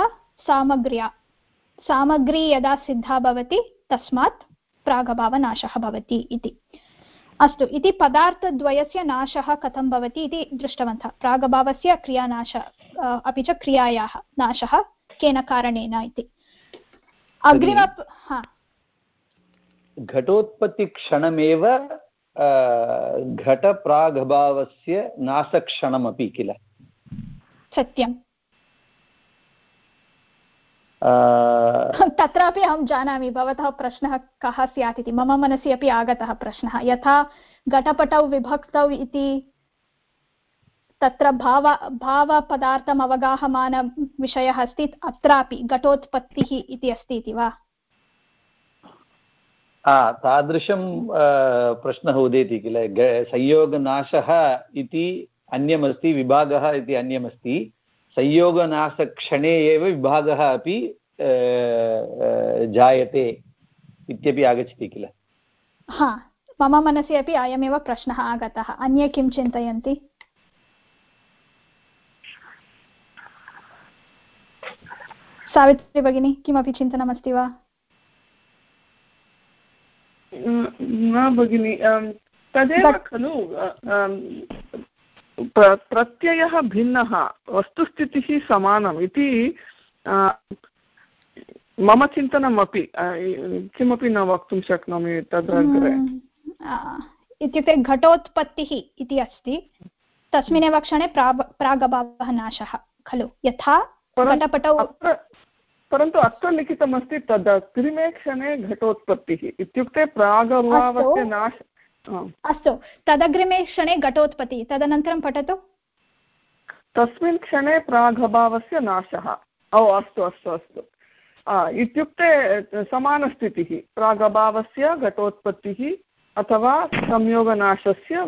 सामग्री यदा सिद्धा भवति तस्मात् प्रागभावनाशः भवति इति। अस्तु, इति पदार्थद्वयस्य नाशः कथं भवति इति दृष्टवन्तः। प्रागभावस्य क्रियानाशः अपि च क्रियायाः नाशः केन कारणेन इति। अग्रिम घटोत्पत्तिक्षणमेव घटप्रागभावस्य नाशक्षणमपि किल? सत्यं। तत्रापि अहं जानामि भवतः प्रश्नः कः स्यात् इति। मम मनसि अपि आगतः प्रश्नः। यथा घटपटौ विभक्तौ इति तत्र भावपदार्थम् अवगाहमानविषयः अस्ति, अत्रापि घटोत्पत्तिः इति अस्ति इति वा? तादृशं प्रश्नः उदेति किल। संयोगनाशः इति अन्यमस्ति, विभागः इति अन्यमस्ति। संयोगनाशक्षणे एव विभागः अपि जायते इत्यपि आगच्छति किल। हा, मम मनसि अपि अयमेव प्रश्नः आगतः। अन्ये किं चिन्तयन्ति? सावित्री भगिनी, किमपि चिन्तनमस्ति वा? न भगिनि, तदेव खलु प्रत्ययः भिन्नः, वस्तुस्थितिः समानम् इति मम चिन्तनमपि। किमपि न वक्तुं शक्नोमि तदग्रे। इत्युक्ते घटोत्पत्तिः इति अस्ति, तस्मिन्नेव क्षणे प्रागभावः नाशः खलु। यथा घटपटौ, परन्तु अत्र लिखितमस्ति तद् अग्रिमे क्षणे घटोत्पत्तिः इत्युक्ते प्रागभावस्य अस्तु, तदग्रिमे क्षणे घटोत्पत्तिः, तदनन्तरं पठतु। तस्मिन् क्षणे प्रागभावस्य नाशः। ओ अस्तु अस्तु अस्तु, इत्युक्ते समानस्थितिः, प्रागभावस्य घटोत्पत्तिः अथवा संयोगनाशस्य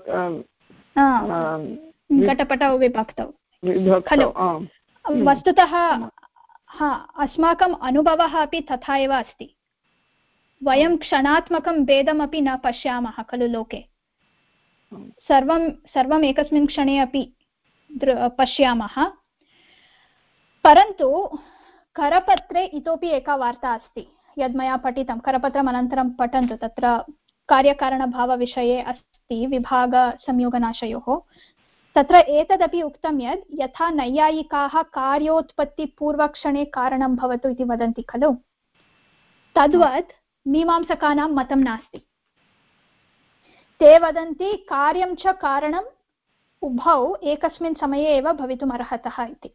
घटपटौ विभक्तौ खलु। वस्तुतः अस्माकम् अनुभवः अपि तथा एव अस्ति। वयं क्षणात्मकं भेदमपि न पश्यामः खलु लोके, सर्वम् एकस्मिन् क्षणे अपि पश्यामः। परन्तु करपत्रे इतोपि एका वार्ता अस्ति, यद् मया पठितं। करपत्रम् अनन्तरं पठन्तु, तत्र कार्यकारणभावविषये अस्ति विभागसंयोगनाशयोः। तत्र एतदपि उक्तं यत् यथा नैयायिकाः कार्योत्पत्तिपूर्वक्षणे कारणं भवतु इति वदन्ति खलु, तद्वत् मीमांसकानां मतं नास्ति। ते वदन्ति कार्यं च कारणम् उभौ एकस्मिन् समये एव भवितुम् अर्हतः इति।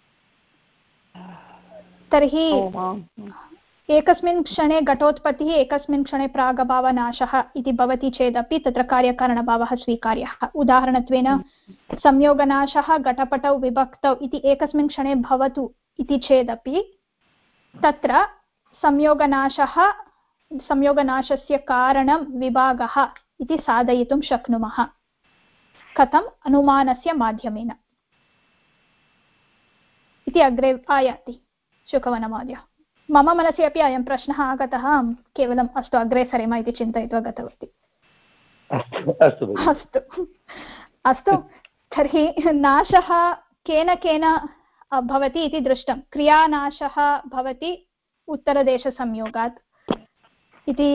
तर्हि एकस्मिन् क्षणे घटोत्पत्तिः, एकस्मिन् क्षणे प्रागभावनाशः इति भवति चेदपि तत्र कार्यकारणभावः स्वीकार्यः। उदाहरणत्वेन संयोगनाशः घटपटौ विभक्तौ इति एकस्मिन् क्षणे भवतु इति चेदपि तत्र संयोगनाशस्य कारणं विभागः इति साधयितुं शक्नुमः। कथम्? अनुमानस्य माध्यमेन इति अग्रे आयाति शुकवनमहोदय। मम मनसि अपि अयं प्रश्नः आगतः, केवलम् अस्तु अग्रे सरेम इति चिन्तयित्वा गतवती। अस्तु, तर्हि नाशः केन केन भवति इति दृष्टं। क्रियानाशः भवति उत्तरदेशसंयोगात् इति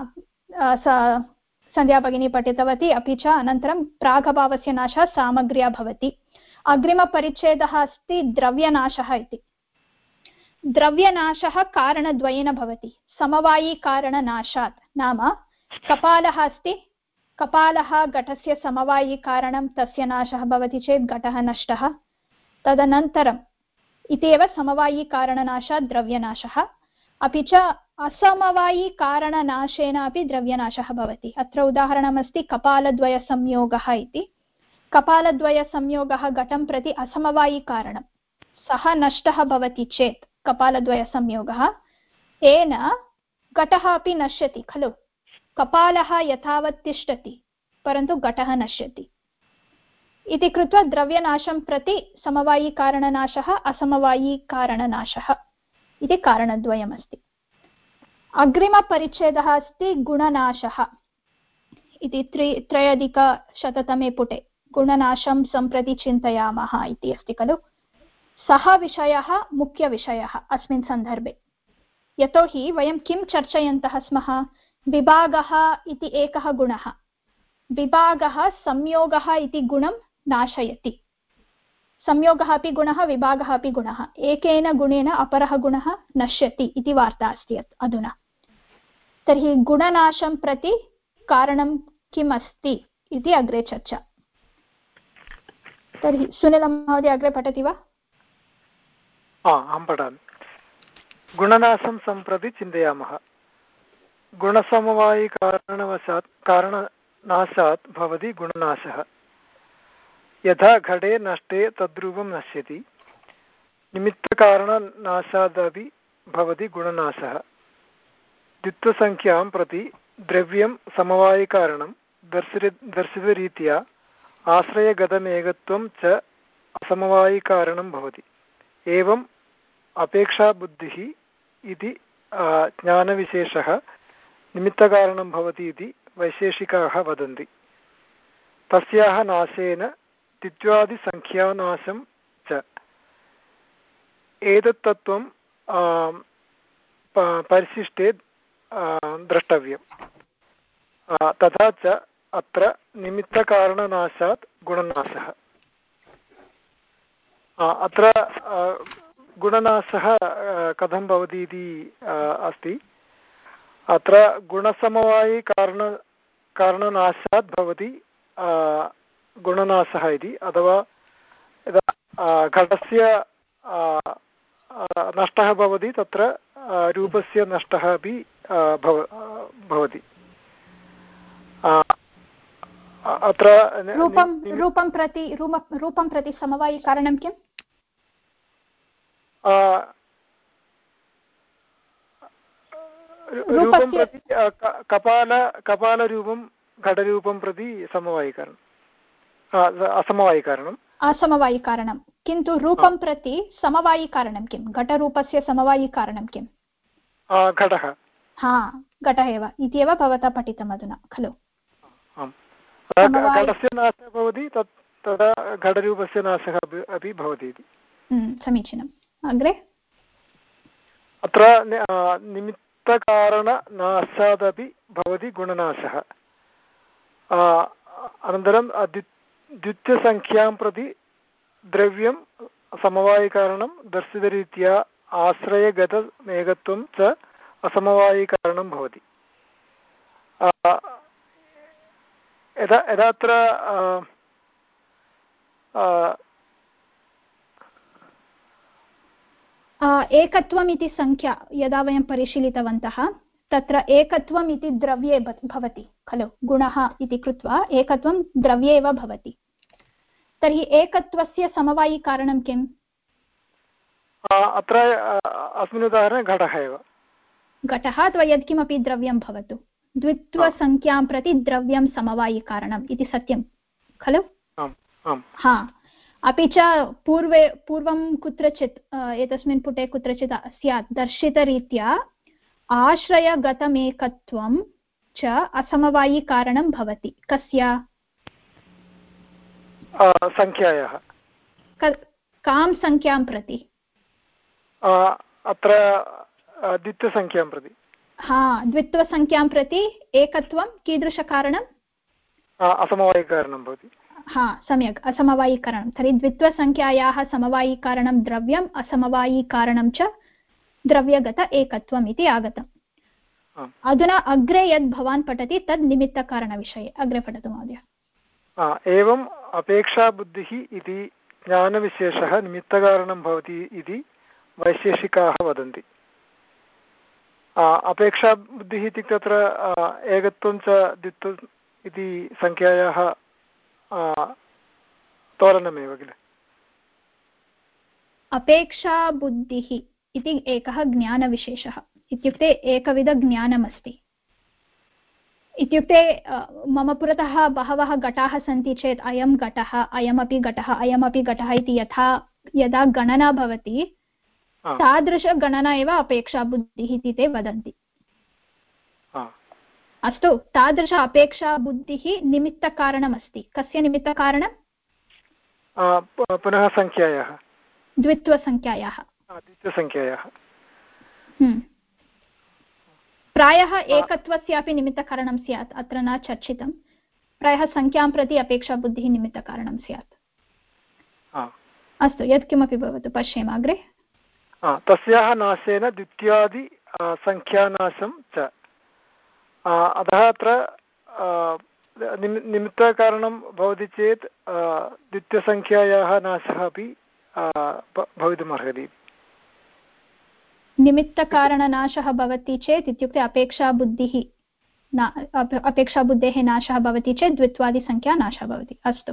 सन्ध्या भगिनी पठितवती। अपि च अनन्तरं प्रागभावस्य नाशः सामग्र्या भवति। अग्रिमपरिच्छेदः अस्ति द्रव्यनाशः इति। द्रव्यनाशः कारणद्वयेन भवति। समवायिकारणनाशात्, नाम कपालः अस्ति, कपालः घटस्य समवायिकारणं, तस्य नाशः भवति चेत् घटः नष्टः। तदनन्तरम् इत्येव समवायिकारणनाशात् द्रव्यनाशः। अपि च असमवायिकारणनाशेन अपि द्रव्यनाशः भवति। अत्र उदाहरणमस्ति कपालद्वयसंयोगः इति। कपालद्वयसंयोगः घटं प्रति असमवायिकारणं, सः नष्टः भवति चेत् कपालद्वयसंयोगः, येन घटः अपि नश्यति खलु। कपालः यथावत् तिष्ठति परन्तु घटः नश्यति इति कृत्वा द्रव्यनाशं प्रति समवायिकारणनाशः, असमवायिकारणनाशः इति कारणद्वयमस्ति। अग्रिमपरिच्छेदः अस्ति गुणनाशः इति 3अधिकशततमे पुटे। गुणनाशं सम्प्रति चिन्तयामः इति अस्ति खलु। सः विषयः मुख्यविषयः अस्मिन् सन्दर्भे, यतोहि वयं किं चर्चयन्तः स्मः? विभागः इति एकः गुणः, विभागः संयोगः इति गुणं नाशयति। संयोगः अपि गुणः, विभागः अपि गुणः, एकेन गुणेन अपरः गुणः नश्यति इति वार्ता अस्ति अधुना। तर्हि गुणनाशं प्रति कारणं किम् अस्ति इति अग्रे चर्चा। तर्हि सुनीलमहोदय अग्रे पठति वा? अहं पठामि। गुणनाशं सम्प्रति चिन्तयामः। कारणनाशात् भवति गुणनाशः। यथा घटे नष्टे तद्रूपं नश्यति, निमित्तकारणनाशादपि भवति गुणनाशः। द्वित्वसङ्ख्यां प्रति द्रव्यं समवायिकारणं दर्शितरीत्या आश्रयगतमेकत्वं च असमवायिकारणं भवति। एवम् अपेक्षाबुद्धिः इति ज्ञानविशेषः निमित्तकारणं भवति इति वैशेषिकाः वदन्ति। तस्याः नाशेन द्वित्वादिसङ्ख्यानाशं च। एतत् तत्त्वं परिशिष्टे द्रष्टव्यम्। तथा च अत्र निमित्तकारणनाशात् गुणनाशः। अत्र गुणनाशः कथं भवति इति अस्ति। अत्र गुणसमवायिकारणनाशात् भवति गुणनाशः इति, अथवा यदा घटस्य नष्टः भवति तत्र रूपस्य नष्टः अपि भवति। अत्र रूपं प्रति समवायिकारणं किम्? रूपं प्रति कपालरूपं घटरूपं प्रति असमवायिकारणम् असमवायिकारणं किन्तु रूपं प्रति समवायिकारणं किं? घटरूपस्य समवायिकारणं किम्? घटः। घटः एव इत्येव भवता पठितम् अधुना खलु? घटस्य नाशः भवति तदा घटरूपस्य नाशः अपि भवति इति। समीचीनम्। अग्रे अत्र निमित्तकारणनाशादपि भवति गुणनाशः। अनन्तरं द्वितीयसङ्ख्यां प्रति द्रव्यं समवायिकारणं दर्शितरीत्या आश्रयगतमेकत्वं च असमवायिकारणं भवति। यदात्र एकत्वम् इति संख्या यदा वयं परिशीलितवन्तः तत्र एकत्वम् इति द्रव्ये भवति खलु? गुणः इति कृत्वा एकत्वं द्रव्ये एव भवति। तर्हि एकत्वस्य समवायिकारणं किम्? अत्र अस्मिन् उदाहरणे घटः एव। घटः अथवा यत्किमपि द्रव्यं भवतु, द्वित्वसङ्ख्यां प्रति द्रव्यं समवायिकारणम् इति सत्यं खलु? अपि च पूर्वं कुत्रचित् एतस्मिन् पुटे कुत्रचित् स्यात् दर्शितरीत्या आश्रयगतमेकत्वं च असमवायिकारणं भवति। कस्य? संख्यायाः। कां संख्यां प्रति? अत्र द्वित्वसङ्ख्यां प्रति। द्वित्वसङ्ख्यां प्रति एकत्वं कीदृशकारणम्? असमवायिकारणं भवति। सम्यक्, असमवायिकरणं। तर्हि द्वित्वसङ्ख्यायाः समवायिकारणं द्रव्यम्, असमवायिकारणं च द्रव्यगत एकत्वम् इति आगतम्। अधुना अग्रे यद् भवान् पठति तद् निमित्तकारणविषये। अग्रे पठतु महोदय। एवम् अपेक्षाबुद्धिः इति ज्ञानविशेषः निमित्तकारणं भवति इति वैशेषिकाः वदन्ति। अपेक्षाबुद्धिः इत्युक्ते अत्र एकत्वं च द्वित्वम् इति सङ्ख्यायाः तोलनमेव किल? अपेक्षाबुद्धिः इति एकः ज्ञानविशेषः, इत्युक्ते एकविधज्ञानमस्ति। इत्युक्ते मम पुरतः बहवः घटाः सन्ति चेत् अयं घटः, अयमपि घटः, अयमपि घटः इति यदा गणना भवति तादृशगणना एव अपेक्षाबुद्धिः इति ते वदन्ति। अस्तु, तादृश अपेक्षाबुद्धिः निमित्तकारणमस्ति। कस्य निमित्तकारणं? पुनः संख्यायाः, द्वित्वसङ्ख्यायाः। प्रायः एकत्वस्यापि निमित्तकारणं स्यात्, अत्र न चर्चितं। प्रायः संख्यां प्रति अपेक्षाबुद्धिः निमित्तकारणं स्यात्। अस्तु, यत्किमपि भवतु, पश्येम अग्रे। तस्याः नाशेन द्वितीयादि सङ्ख्यानाशं च। अतः अत्र निमित्तकारणं भवति चेत् द्वितीयसङ्ख्यायाः नाशः अपि भवितुमर्हति। निमित्तकारणनाशः भवति चेत् इत्युक्ते अपेक्षाबुद्धेः नाशः भवति चेत् द्वित्वादिसङ्ख्या नाशः भवति। अस्तु,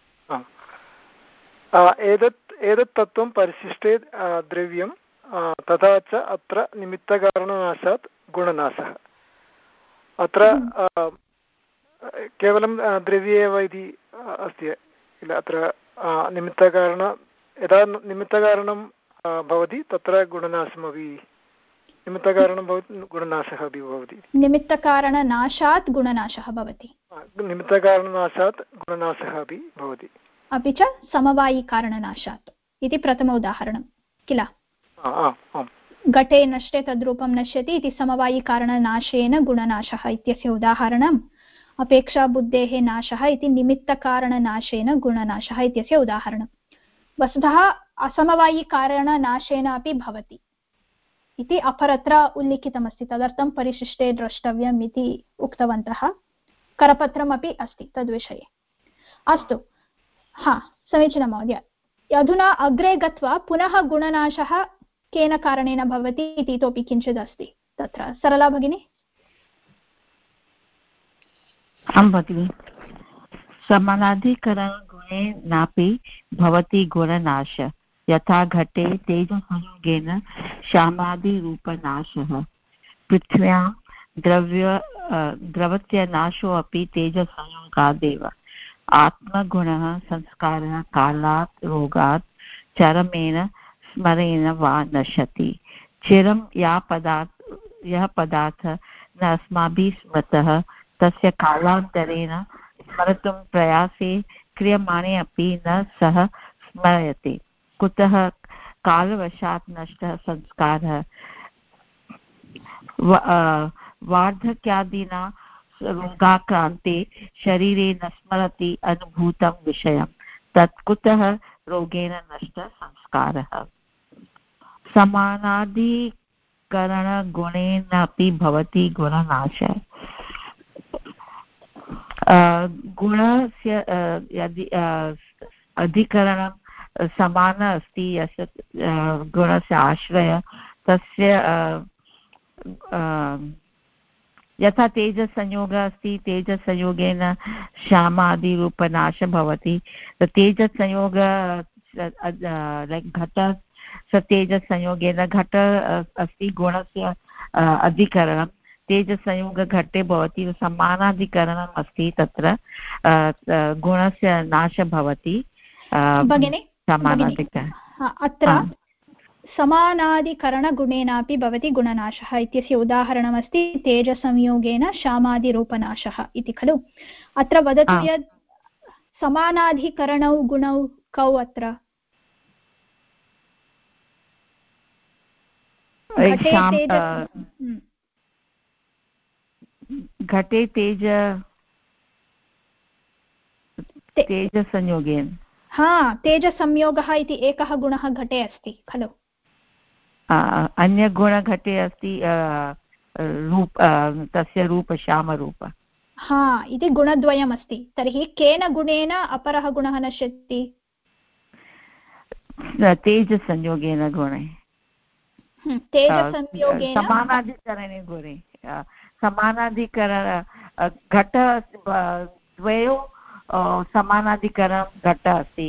एतत् तत्त्वं परिशिष्टे द्रव्यं तथा च अत्र निमित्तकारणनाशात् गुणनाशः। अत्र केवलं द्रव्ये एव इति अस्ति किल? अत्र निमित्तकारण यदा निमित्तकारणं भवति तत्र गुणनाशमपि निमित्तकारणं भवति, गुणनाशः अपि भवति। निमित्तकारणनाशात् गुणनाशः भवति। निमित्तकारणनाशात् गुणनाशः अपि भवति। अपि च समवायिकारणनाशात् इति प्रथम उदाहरणं किल? घटे नष्टे तद्रूपं नश्यति इति समवायिकारणनाशेन गुणनाशः इत्यस्य उदाहरणम् अपेक्षाबुद्धेः नाशः इति निमित्तकारणनाशेन गुणनाशः इत्यस्य उदाहरणं। वस्तुतः असमवायिकारणनाशेन अपि भवति इति अपरत्र उल्लिखितमस्ति, तदर्थं परिशिष्टे द्रष्टव्यम् इति उक्तवन्तः। करपत्रमपि अस्ति तद्विषये। अस्तु, समीचीनं महोदय। अधुना अग्रे गत्वा पुनः गुणनाशः केन कारणेन भवति इति इतोपि किञ्चित् अस्ति तत्र। सरला भगिनी। आं भगिनि। समानाधिकरणगुणेनापि भवति गुणनाश यथा घटे तेजसंयोगेन श्यामादिरूपनाशः पृथ्व्यां द्रवत्यनाशोऽपि तेजसंयोगादेव आत्मगुणः संस्कारः कालात् रोगात् चरमेण स्मरेण वा नश्यति चिरं यः पदार्थ न अस्माभिः स्मृतः तस्य कालान्तरेण स्मर्तुं प्रयासे क्रियमाणे अपि न सः स्मर्यते कुतः कालवशात् नष्टः संस्कारः वार्धक्यादिना रोगाक्रान्ते शरीरे न स्मरति अनुभूतं विषयं तत् कुतः रोगेण नष्टः संस्कारः समानाधिकरणगुणेनापि भवति गुणनाशः गुणस्य यदि अधिकरणं समान अस्ति यस्य गुणस्य आश्रय तस्य यथा तेजसंयोगः अस्ति तेजसंयोगेन श्यामादिरूपनाशः भवति तेजसंयोग घट स तेजसंयोगेन घट अस्ति गुणस्य अधिकरणं तेजसंयोगघटे भवति समानाधिकरणम् अस्ति तत्र गुणस्य नाशः भवति भगिनी अत्र समानादिकरणगुणेनापि भवति गुणनाशः इत्यस्य उदाहरणमस्ति तेजसंयोगेन श्यामादिरूपनाशः इति खलु अत्र वदतु यत् समानाधिकरणौ गुणौ कौ अत्र घटे तेजसंयोगेन तेजसंयोगः इति एकः गुणः घटे अस्ति खलु अन्यगुणघटे अस्ति तस्य रूप श्यामरूप इति गुणद्वयमस्ति तर्हि केन गुणेन अपरः गुणः नश्यति तेजसंयोगेन गुणे तेजसंयोगेन समानाधिकरणे गुणे समानाधिकरण घट द्वयोः समानाधिकरणं घट अस्ति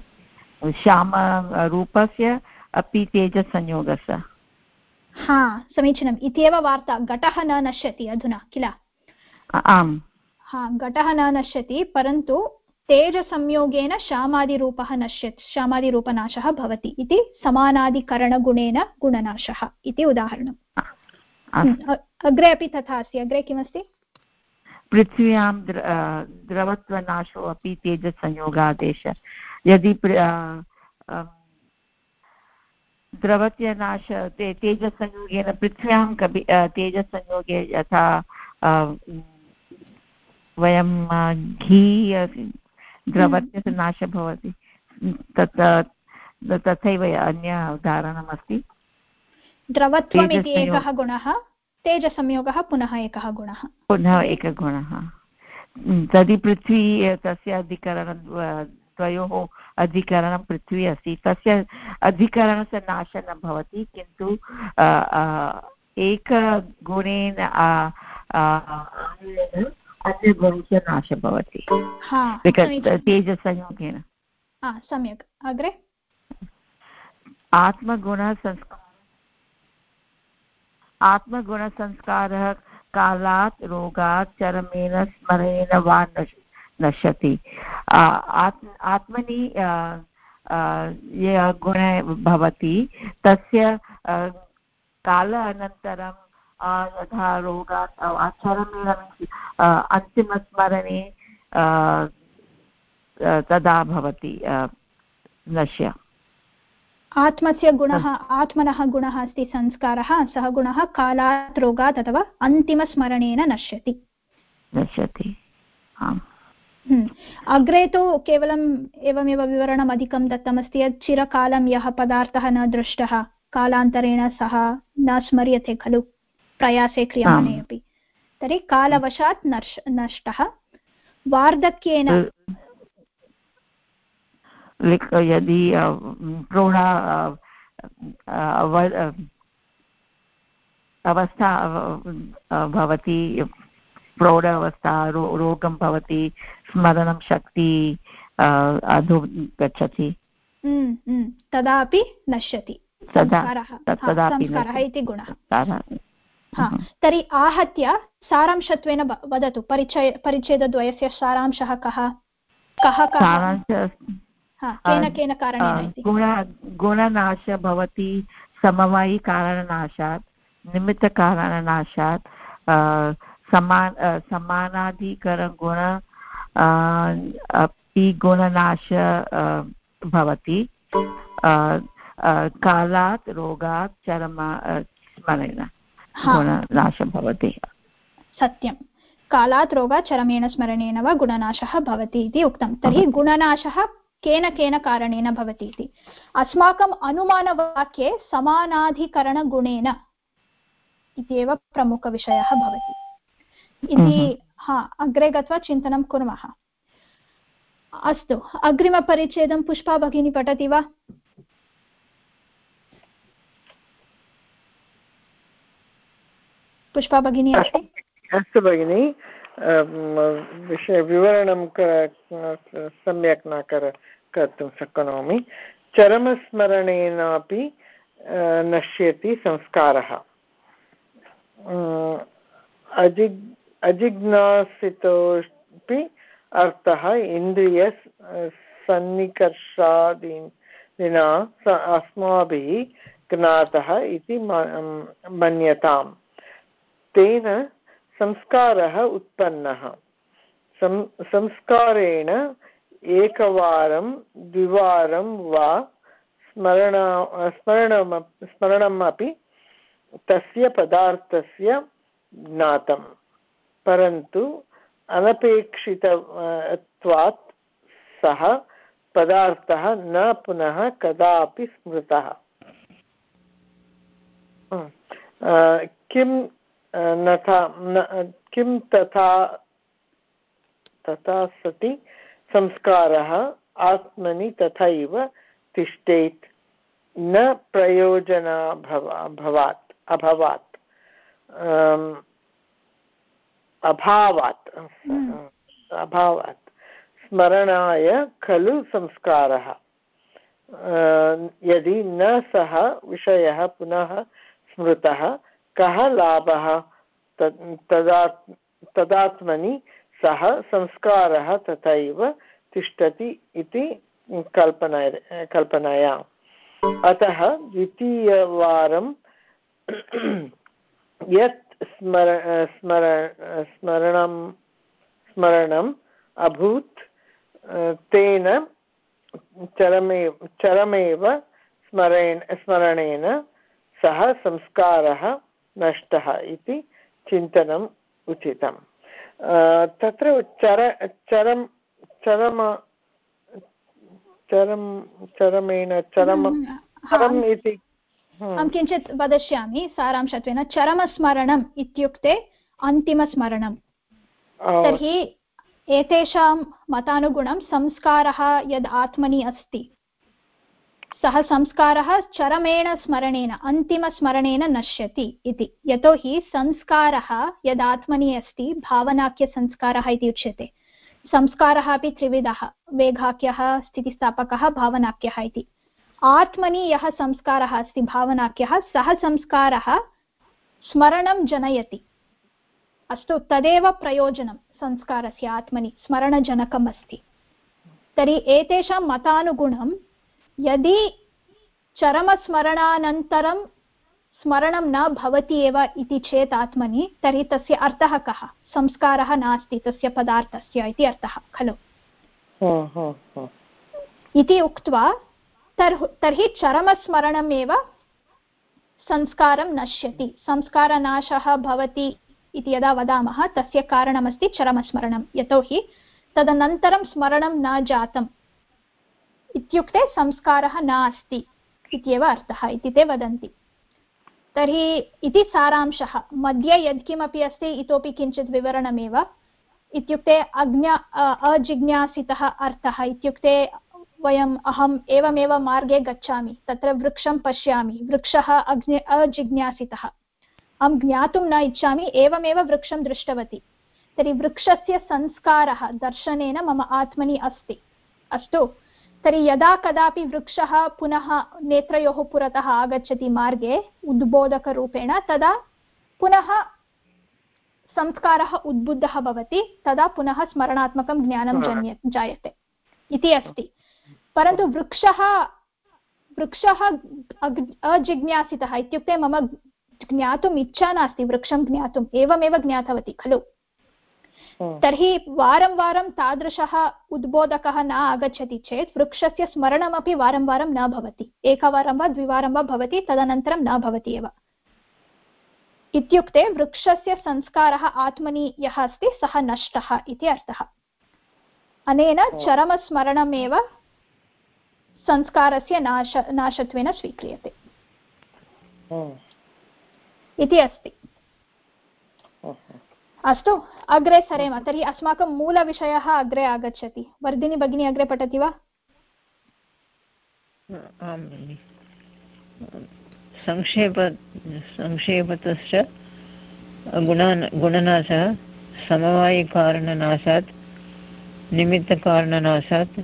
श्यामरूपस्य अपि तेजसंयोगस्य समीचीनम् इत्येव वार्ता घटः न नश्यति अधुना किल आम् घटः न नश्यति परन्तु तेजसंयोगेन श्यामादिरूपः नश्यति श्यामादिरूपनाशः भवति इति समानादिकरणगुणेन गुणनाशः इति उदाहरणम् अग्रे अपि तथा अस्ति अग्रे किमस्ति पृथिव्यां द्रवत्वनाशो अपि तेजसंयोगादेशः यदि द्रवत्यनाश तेजसंयोगेन पृथ्व्यां तेजसंयोगे यथा वयं घी द्रवत्यस्य नाशः भवति तथैव अन्य उदाहरणमस्ति द्रवत्वमिति एकः गुणः तेजसंयोगः पुनः एकः गुणः तर्हि पृथ्वी तस्य अधिकरणं द्वयोः अधिकरणं पृथ्वी अस्ति तस्य अधिकरणस्य नाशः न भवति किन्तु एकगुणेन अन्यगुणस्य नाशः भवति तेजसंयोगेन सम्यक् अग्रे आत्मगुणसंस्कारः कालात् रोगात् चरमेण स्मरेण वा नश्यति आत्मनि यः गुणः भवति तस्य काल अनन्तरं यथा रोगात् चरमेण अन्तिमस्मरणे तदा भवति नश्य आत्मस्य गुणः आत्मनः गुणः अस्ति संस्कारः सः गुणः कालात् रोगात् अथवा अन्तिमस्मरणेन नश्यति अग्रे तु केवलम् एवमेव विवरणम् अधिकं दत्तमस्ति यत् चिरकालं यः पदार्थः न दृष्टः कालान्तरेण सः न स्मर्यते खलु प्रयासे क्रियमाणे अपि तर्हि कालवशात् नष्टः वार्धक्येन यदि प्रौढा अवस्था भवति प्रौढावस्था रोगं भवति, स्मरणं शक्ति अधो गच्छति, तदापि नश्यति संस्कारः इति गुणः। तर्हि आहत्य सारांशत्वेन वदतु, परिच्छेदद्वयस्य सारांशः कः केन केन कारणेन? गुणनाशः भवति समवायिकारणनाशात्, निमित्तकारणनाशात्, समानाधिकरणगुण अपि गुणनाश भवति, कालात् रोगात् चरमस्मरेण गुणनाशः भवति। सत्यं, कालात् रोगात् चरमेण स्मरणेन वा गुणनाशः भवति इति उक्तं। तर्हि गुणनाशः केन केन कारणेन भवति इति अस्माकम् अनुमानवाक्ये समानाधिकरणगुणेन इत्येव प्रमुखविषयः भवति इति अग्रे गत्वा चिन्तनं कुर्मः। अस्तु, अग्रिमपरिच्छेदं पुष्पा भगिनी पठति वा? पुष्पा भगिनी अस्ति? अस्तु भगिनि, विवरणं सम्यक् न कर्तुं शक्नोमि। चरमस्मरणेनापि नश्यति संस्कारः। अजिज्ञासितोऽपि अर्थः इन्द्रिय सन्निकर्षादिना अस्माभिः ज्ञातः इति मन्यताम्। तेन संस्कारः उत्पन्नः। संस्कारेण एकवारं द्विवारं वा स्मरणमपि तस्य पदार्थस्य ज्ञातं, परन्तु अनपेक्षितत्वात् सः पदार्थः न पुनः कदापि स्मृतः। किं तथा सति संस्कारः आत्मनि तथैव तिष्ठेत्, न अभावात् स्मरणाय खलु संस्कारः। यदि न सः विषयः पुनः स्मृतः कः लाभः? तदात्मनि सः संस्कारः तथैव तिष्ठति इति कल्पनया। अतः द्वितीयवारं यत् स्मरणम् अभूत् तेन चरमेव स्मरणेन सः संस्कारः नष्टः इति चिन्तनम् उचितम्। तत्र चरमेण चरम् इति अहं किञ्चित् वदिष्यामि सारांशत्वेन। चरमस्मरणम् इत्युक्ते अन्तिमस्मरणं। तर्हि एतेषां मतानुगुणं संस्कारः यद् आत्मनि अस्ति सः संस्कारः चरमेण स्मरणेन अन्तिमस्मरणेन नश्यति इति। यतोहि संस्कारः यद् आत्मनि अस्ति भावनाख्यसंस्कारः इति उच्यते। संस्कारः अपि त्रिविधः, वेगाख्यः, स्थितिस्थापकः, भावनाख्यः इति। आत्मनि यः संस्कारः अस्ति भावनाख्यः, सः संस्कारः स्मरणं जनयति। अस्तु, तदेव प्रयोजनं संस्कारस्य आत्मनि, स्मरणजनकम् अस्ति। तर्हि एतेषां मतानुगुणं यदि चरमस्मरणानन्तरं स्मरणं न भवति एव इति चेत् आत्मनि, तर्हि तस्य अर्थः कः? संस्कारः नास्ति तस्य पदार्थस्य इति अर्थः खलु। इति उक्त्वा तर्हि चरमस्मरणमेव संस्कारं नश्यति, संस्कारनाशः भवति इति यदा वदामः तस्य कारणमस्ति चरमस्मरणं। यतोहि तदनन्तरं स्मरणं न जातम् इत्युक्ते संस्कारः नास्ति इत्येव अर्थः इति ते वदन्ति। तर्हि इति सारांशः। मध्ये यत्किमपि अस्ति इतोपि किञ्चित् विवरणमेव। इत्युक्ते अजिज्ञासितः अर्थः इत्युक्ते अहम् एवमेव मार्गे गच्छामि, तत्र वृक्षं पश्यामि, वृक्षः अजिज्ञासितः, अहं ज्ञातुं न इच्छामि, एवमेव वृक्षं दृष्टवती। तर्हि वृक्षस्य संस्कारः दर्शनेन मम आत्मनि अस्ति। अस्तु, तर्हि यदा कदापि वृक्षः पुनः नेत्रयोः पुरतः आगच्छति मार्गे उद्बोधकरूपेण, तदा पुनः संस्कारः उद्बुद्धः भवति, तदा पुनः स्मरणात्मकं ज्ञानं जायते इति अस्ति। परन्तु वृक्षः अजिज्ञासितः, इत्युक्ते मम ज्ञातुम् इच्छा नास्ति वृक्षं ज्ञातुम्, एवमेव ज्ञातवती खलु। तर्हि वारं वारं तादृशः उद्बोधकः न आगच्छति चेत् वृक्षस्य स्मरणमपि वारं वारं न भवति, एकवारं वा द्विवारं वा भवति, तदनन्तरं न भवति एव। इत्युक्ते वृक्षस्य संस्कारः आत्मनि यः अस्ति सः नष्टः इति अर्थः। अनेन चरमस्मरणमेव संस्कारस्य नाशत्वेन स्वीक्रियते इति अस्ति। अस्तु, अग्रे सरेम। तर्हि अस्माकं मूलविषयः अग्रे आगच्छति। वर्धिनी भगिनी अग्रे पठति वा? संक्षेपतश्च गुणनाशः समवायिकारणनाशात् निमित्तकारणनाशात्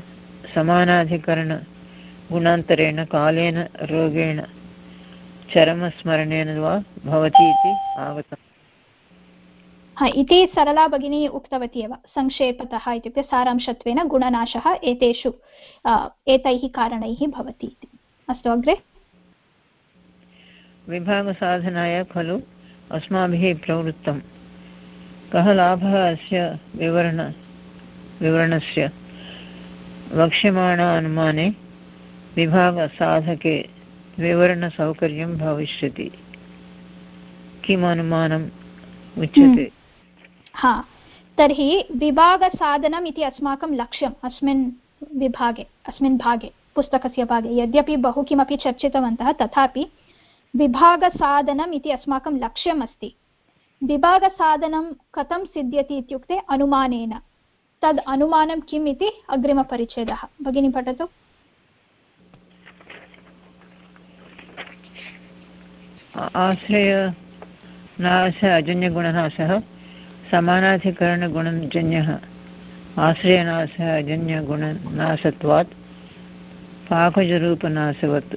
समानाधिकरणगुणान्तरेण कालेन रोगेण चरमस्मरणेन वा भवति इति आगतम्। इति सरला भगिनी उक्तवती एव। संक्षेपतः इत्युक्ते सारांशत्वेन गुणनाशः एतैः कारणैः भवति इति। अस्तु, अग्रे। विभागसाधनाय खलु अस्माभिः प्रवृत्तं। कः लाभः अस्य विवरणस्य? वक्ष्यमाणानुमाने विभागसाधके विवरणसौकर्यं भविष्यति। किम् अनुमानम् उच्यते? तर्हि विभागसाधनम् इति अस्माकं लक्ष्यम् अस्मिन् भागे पुस्तकस्य भागे। यद्यपि बहु किमपि चर्चितवन्तः, तथापि विभागसाधनम् इति अस्माकं लक्ष्यम् अस्ति। विभागसाधनं कथं सिद्ध्यति इत्युक्ते अनुमानेन। तद् अनुमानं किम् इति अग्रिमपरिच्छेदः। भगिनी पठतु। आश्रयनाश अजन्यगुणनाशः समानाधिकरणगुणजन्यः आश्रयनाश अजन्यगुणनाशत्वात् पाकजरूपनाशवत्।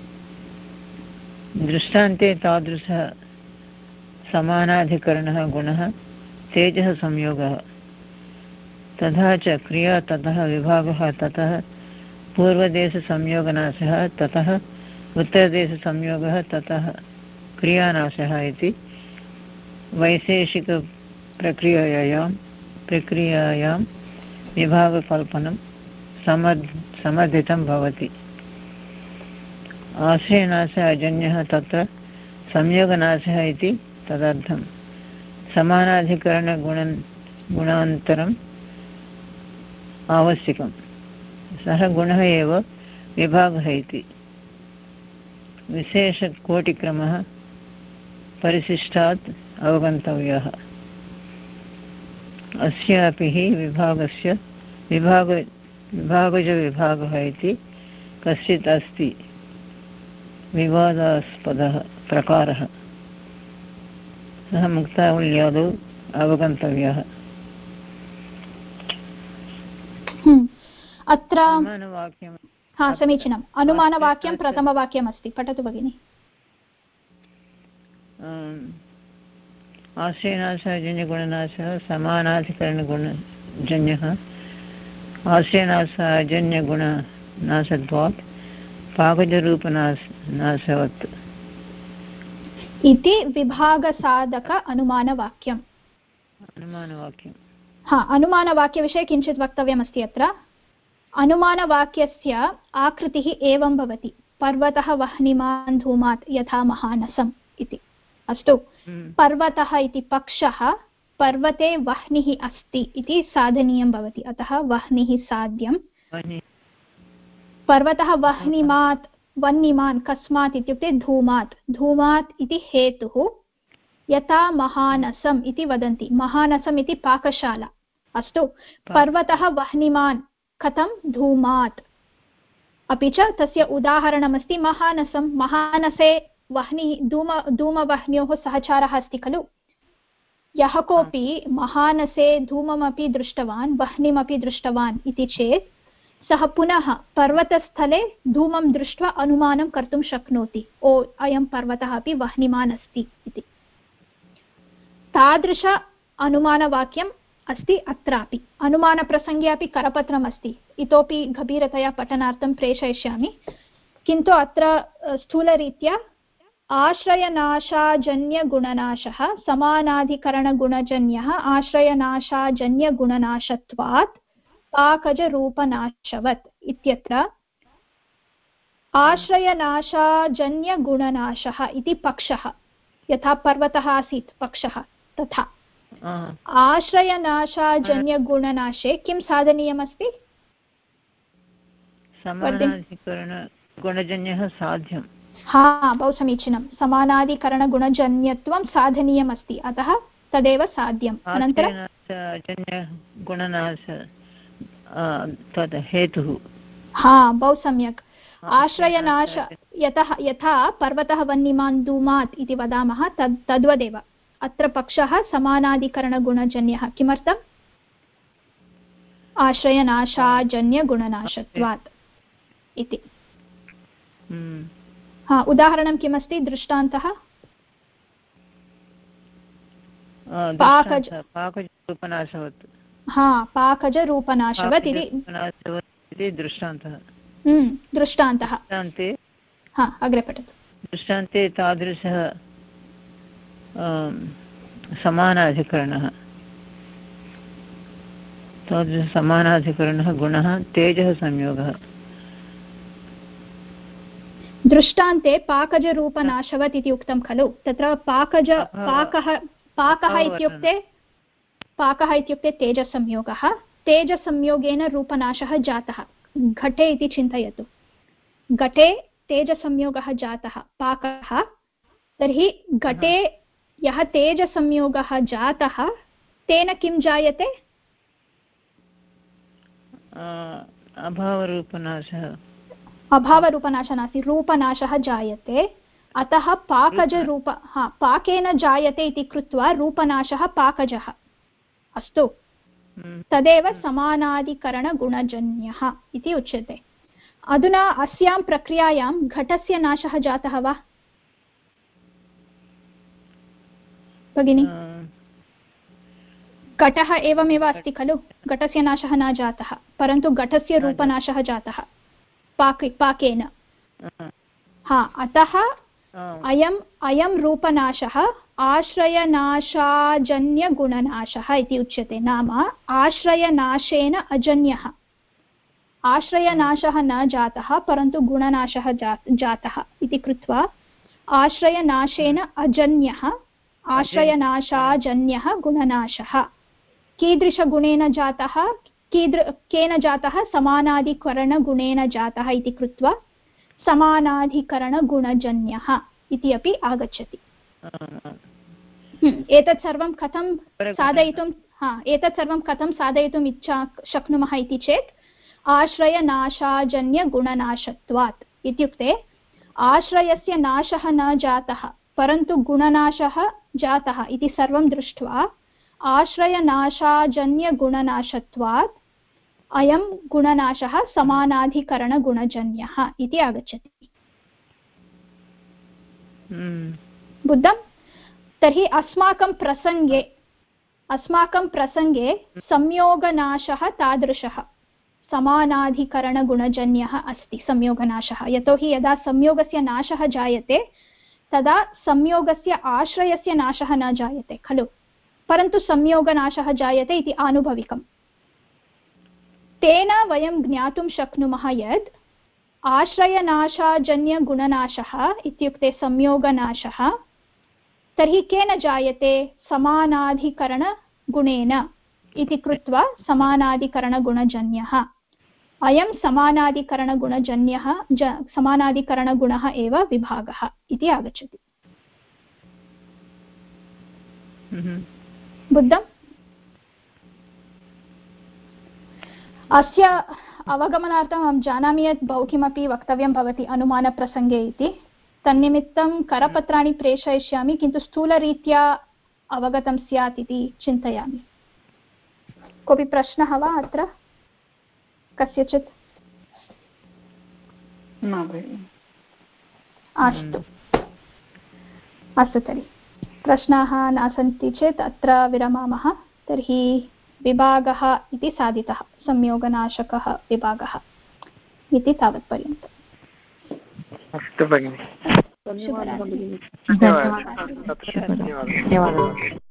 दृष्टान्ते तादृशः समानाधिकरणः गुणः तेजः संयोगः। तथा च क्रिया ततः विभागः, ततः पूर्वदेशसंयोगनाशः, ततः उत्तरदेशसंयोगः, ततः क्रियानाशः इति वैशेषिकप्रक्रियायां विभागकल्पनं समर्थितं भवति। आश्रयनाशः अजन्यः, तत्र संयोगनाशः इति तदर्थं। समानाधिकरणगुणान्तरम् आवश्यकं, सः गुणः एव विभागः इति। विशेषकोटिक्रमः परिशिष्टात् अवगन्तव्यः। अस्यापि हि विभागस्य विभागजविभागः इति कश्चित् अस्ति विवादास्पदः प्रकारः, सः मुक्तावल्यादौ अवगन्तव्यः। अत्र समीचीनम्। अनुमानवाक्यं प्रथमवाक्यमस्ति, पठतु भगिनि। आश्रयनाशजन्यगुणनाशः समानाधिकरणगुणजन्यः आश्रयनाशजन्यगुणनाशत्वात् पाकजरूपनाशवत् इति विभागसाधक अनुमानवाक्यम्। अनुमानवाक्यविषये किञ्चित् वक्तव्यमस्ति अत्र। अनुमानवाक्यस्य आकृतिः एवं भवति: पर्वतः वह्निमान् धूमात् यथा महानसम् इति। अस्तु, पर्वतः इति पक्षः, पर्वते वह्निः अस्ति इति साधनीयं भवति, अतः वह्निः साध्यं। पर्वतः वह्निमान् कस्मात् इत्युक्ते धूमात्। धूमात् इति हेतुः। यथा महानसम् इति वदन्ति, महानसम् इति पाकशाला। अस्तु, पर्वतः वह्निमान् कथं? धूमात्। अपि च तस्य उदाहरणमस्ति महानसं। महानसे वह्निः धूमवह्न्योः सहचारः अस्ति खलु। यः कोऽपि महानसे धूममपि दृष्टवान् वह्निमपि दृष्टवान् इति चेत् सः पुनः पर्वतस्थले धूमं दृष्ट्वा अनुमानं कर्तुं शक्नोति, ओ अयं पर्वतः अपि वह्निमान् अस्ति इति। तादृश अनुमानवाक्यम् अस्ति अत्रापि। अनुमानप्रसङ्गे अपि करपत्रम् अस्ति, इतोपि गभीरतया पठनार्थं प्रेषयिष्यामि, किन्तु अत्र स्थूलरीत्या आश्रयनाशाजन्यगुणनाशः समानाधिकरणगुणजन्यः आश्रयनाशाजन्यगुणनाशत्वात् पाकजरूपनाशवत् इत्यत्र आश्रयनाशाजन्यगुणनाशः इति पक्षः, यथा पर्वतः आसीत् पक्षः तथा आश्रयनाशाजन्यगुणनाशे किं साधनीयमस्ति? समानाधिकरणगुणजन्यः साध्यं। हा, बहु समीचीनं। समानाधिकरणगुणजन्यत्वं साधनीयमस्ति, अतः तदेव साध्यम्। अनन्तरं गुणनाश तद् हेतुः। हा, बहु सम्यक्। आश्रयनाश यथा पर्वतः वह्निमान् धूमात् इति वदामः, तद्वदेव अत्र पक्षः समानाधिकरणगुणजन्यः। किमर्थम्? आश्रयनाशाजन्यगुणनाशत्वात् इति। हा, उदाहरणं किमस्ति? दृष्टान्तः पाकजरूपनाशवत्। हा, पाकजरूपनाशवत् इति दृष्टान्तः। दृष्टान्तः। हा, अग्रे पठतु। दृष्टान्ते तादृशः समानाधिकरणः, तादृशसमानाधिकरणः गुणः तेजः संयोगः। दृष्टान्ते पाकजरूपनाशवत् इति उक्तं खलु, तत्र पाकः इत्युक्ते तेजसंयोगः। तेजसंयोगेन रूपनाशः जातः। घटे इति चिन्तयतु, घटे तेजसंयोगः जातः पाकः, तर्हि घटे यः तेजसंयोगः जातः तेन किं जायते? अभावरूपनाशः नास्ति, रूपनाशः जायते। अतः पाकेन जायते इति कृत्वा रूपनाशः पाकजः। अस्तु, तदेव समानाधिकरणगुणजन्यः इति उच्यते। अधुना अस्यां प्रक्रियायां घटस्य नाशः जातः वा भगिनि? घटः एवमेव अस्ति खलु, घटस्य नाशः न जातः, परन्तु घटस्य रूपनाशः जातः पाकेन। हा, अतः अयं रूपनाशः आश्रयनाशाजन्यगुणनाशः इति उच्यते। नाम आश्रयनाशेन अजन्यः। आश्रयनाशः न जातः परन्तु गुणनाशः जातः इति कृत्वा आश्रयनाशेन अजन्यः आश्रयनाशाजन्यः गुणनाशः। कीदृशगुणेन जातः? केन जातः? समानाधिकरणगुणेन जातः इति कृत्वा समानाधिकरणगुणजन्यः इति अपि आगच्छति। एतत् सर्वं कथं साधयितुम् शक्नुमः इति चेत् आश्रयनाशाजन्यगुणनाशत्वात् इत्युक्ते आश्रयस्य नाशः न जातः परन्तु गुणनाशः जातः इति सर्वं दृष्ट्वा आश्रयनाशाजन्यगुणनाशत्वात् अयं गुणनाशः समानाधिकरणगुणजन्यः इति आगच्छति। बुद्धं? तर्हि अस्माकं प्रसङ्गे संयोगनाशः तादृशः समानाधिकरणगुणजन्यः अस्ति। संयोगनाशः यतोहि यदा संयोगस्य नाशः जायते तदा संयोगस्य आश्रयस्य नाशः न जायते खलु, परन्तु संयोगनाशः जायते इति आनुभविकम्। तेन वयं ज्ञातुं शक्नुमः यत् आश्रयनाशाजन्यगुणनाशः इत्युक्ते संयोगनाशः तर्हि केन जायते? समानाधिकरणगुणेन इति कृत्वा समानाधिकरणगुणजन्यः। अयं समानाधिकरणगुणः एव विभागः इति आगच्छति। बुद्धम्? अस्य अवगमनार्थम् अहं जानामि यत् बहु किमपि वक्तव्यं भवति अनुमानप्रसङ्गे इति। तन्निमित्तं करपत्राणि प्रेषयिष्यामि, किन्तु स्थूलरीत्या अवगतं स्यात् इति चिन्तयामि। कोऽपि प्रश्नः वा अत्र कस्यचित्? अस्तु अस्तु, तर्हि प्रश्नाः न सन्ति चेत् अत्र विरमामः। तर्हि विभागः इति साधितः, संयोगनाशकः विभागः इति तावत्पर्यन्तम्। अस्तु भगिनि, धन्यवादः।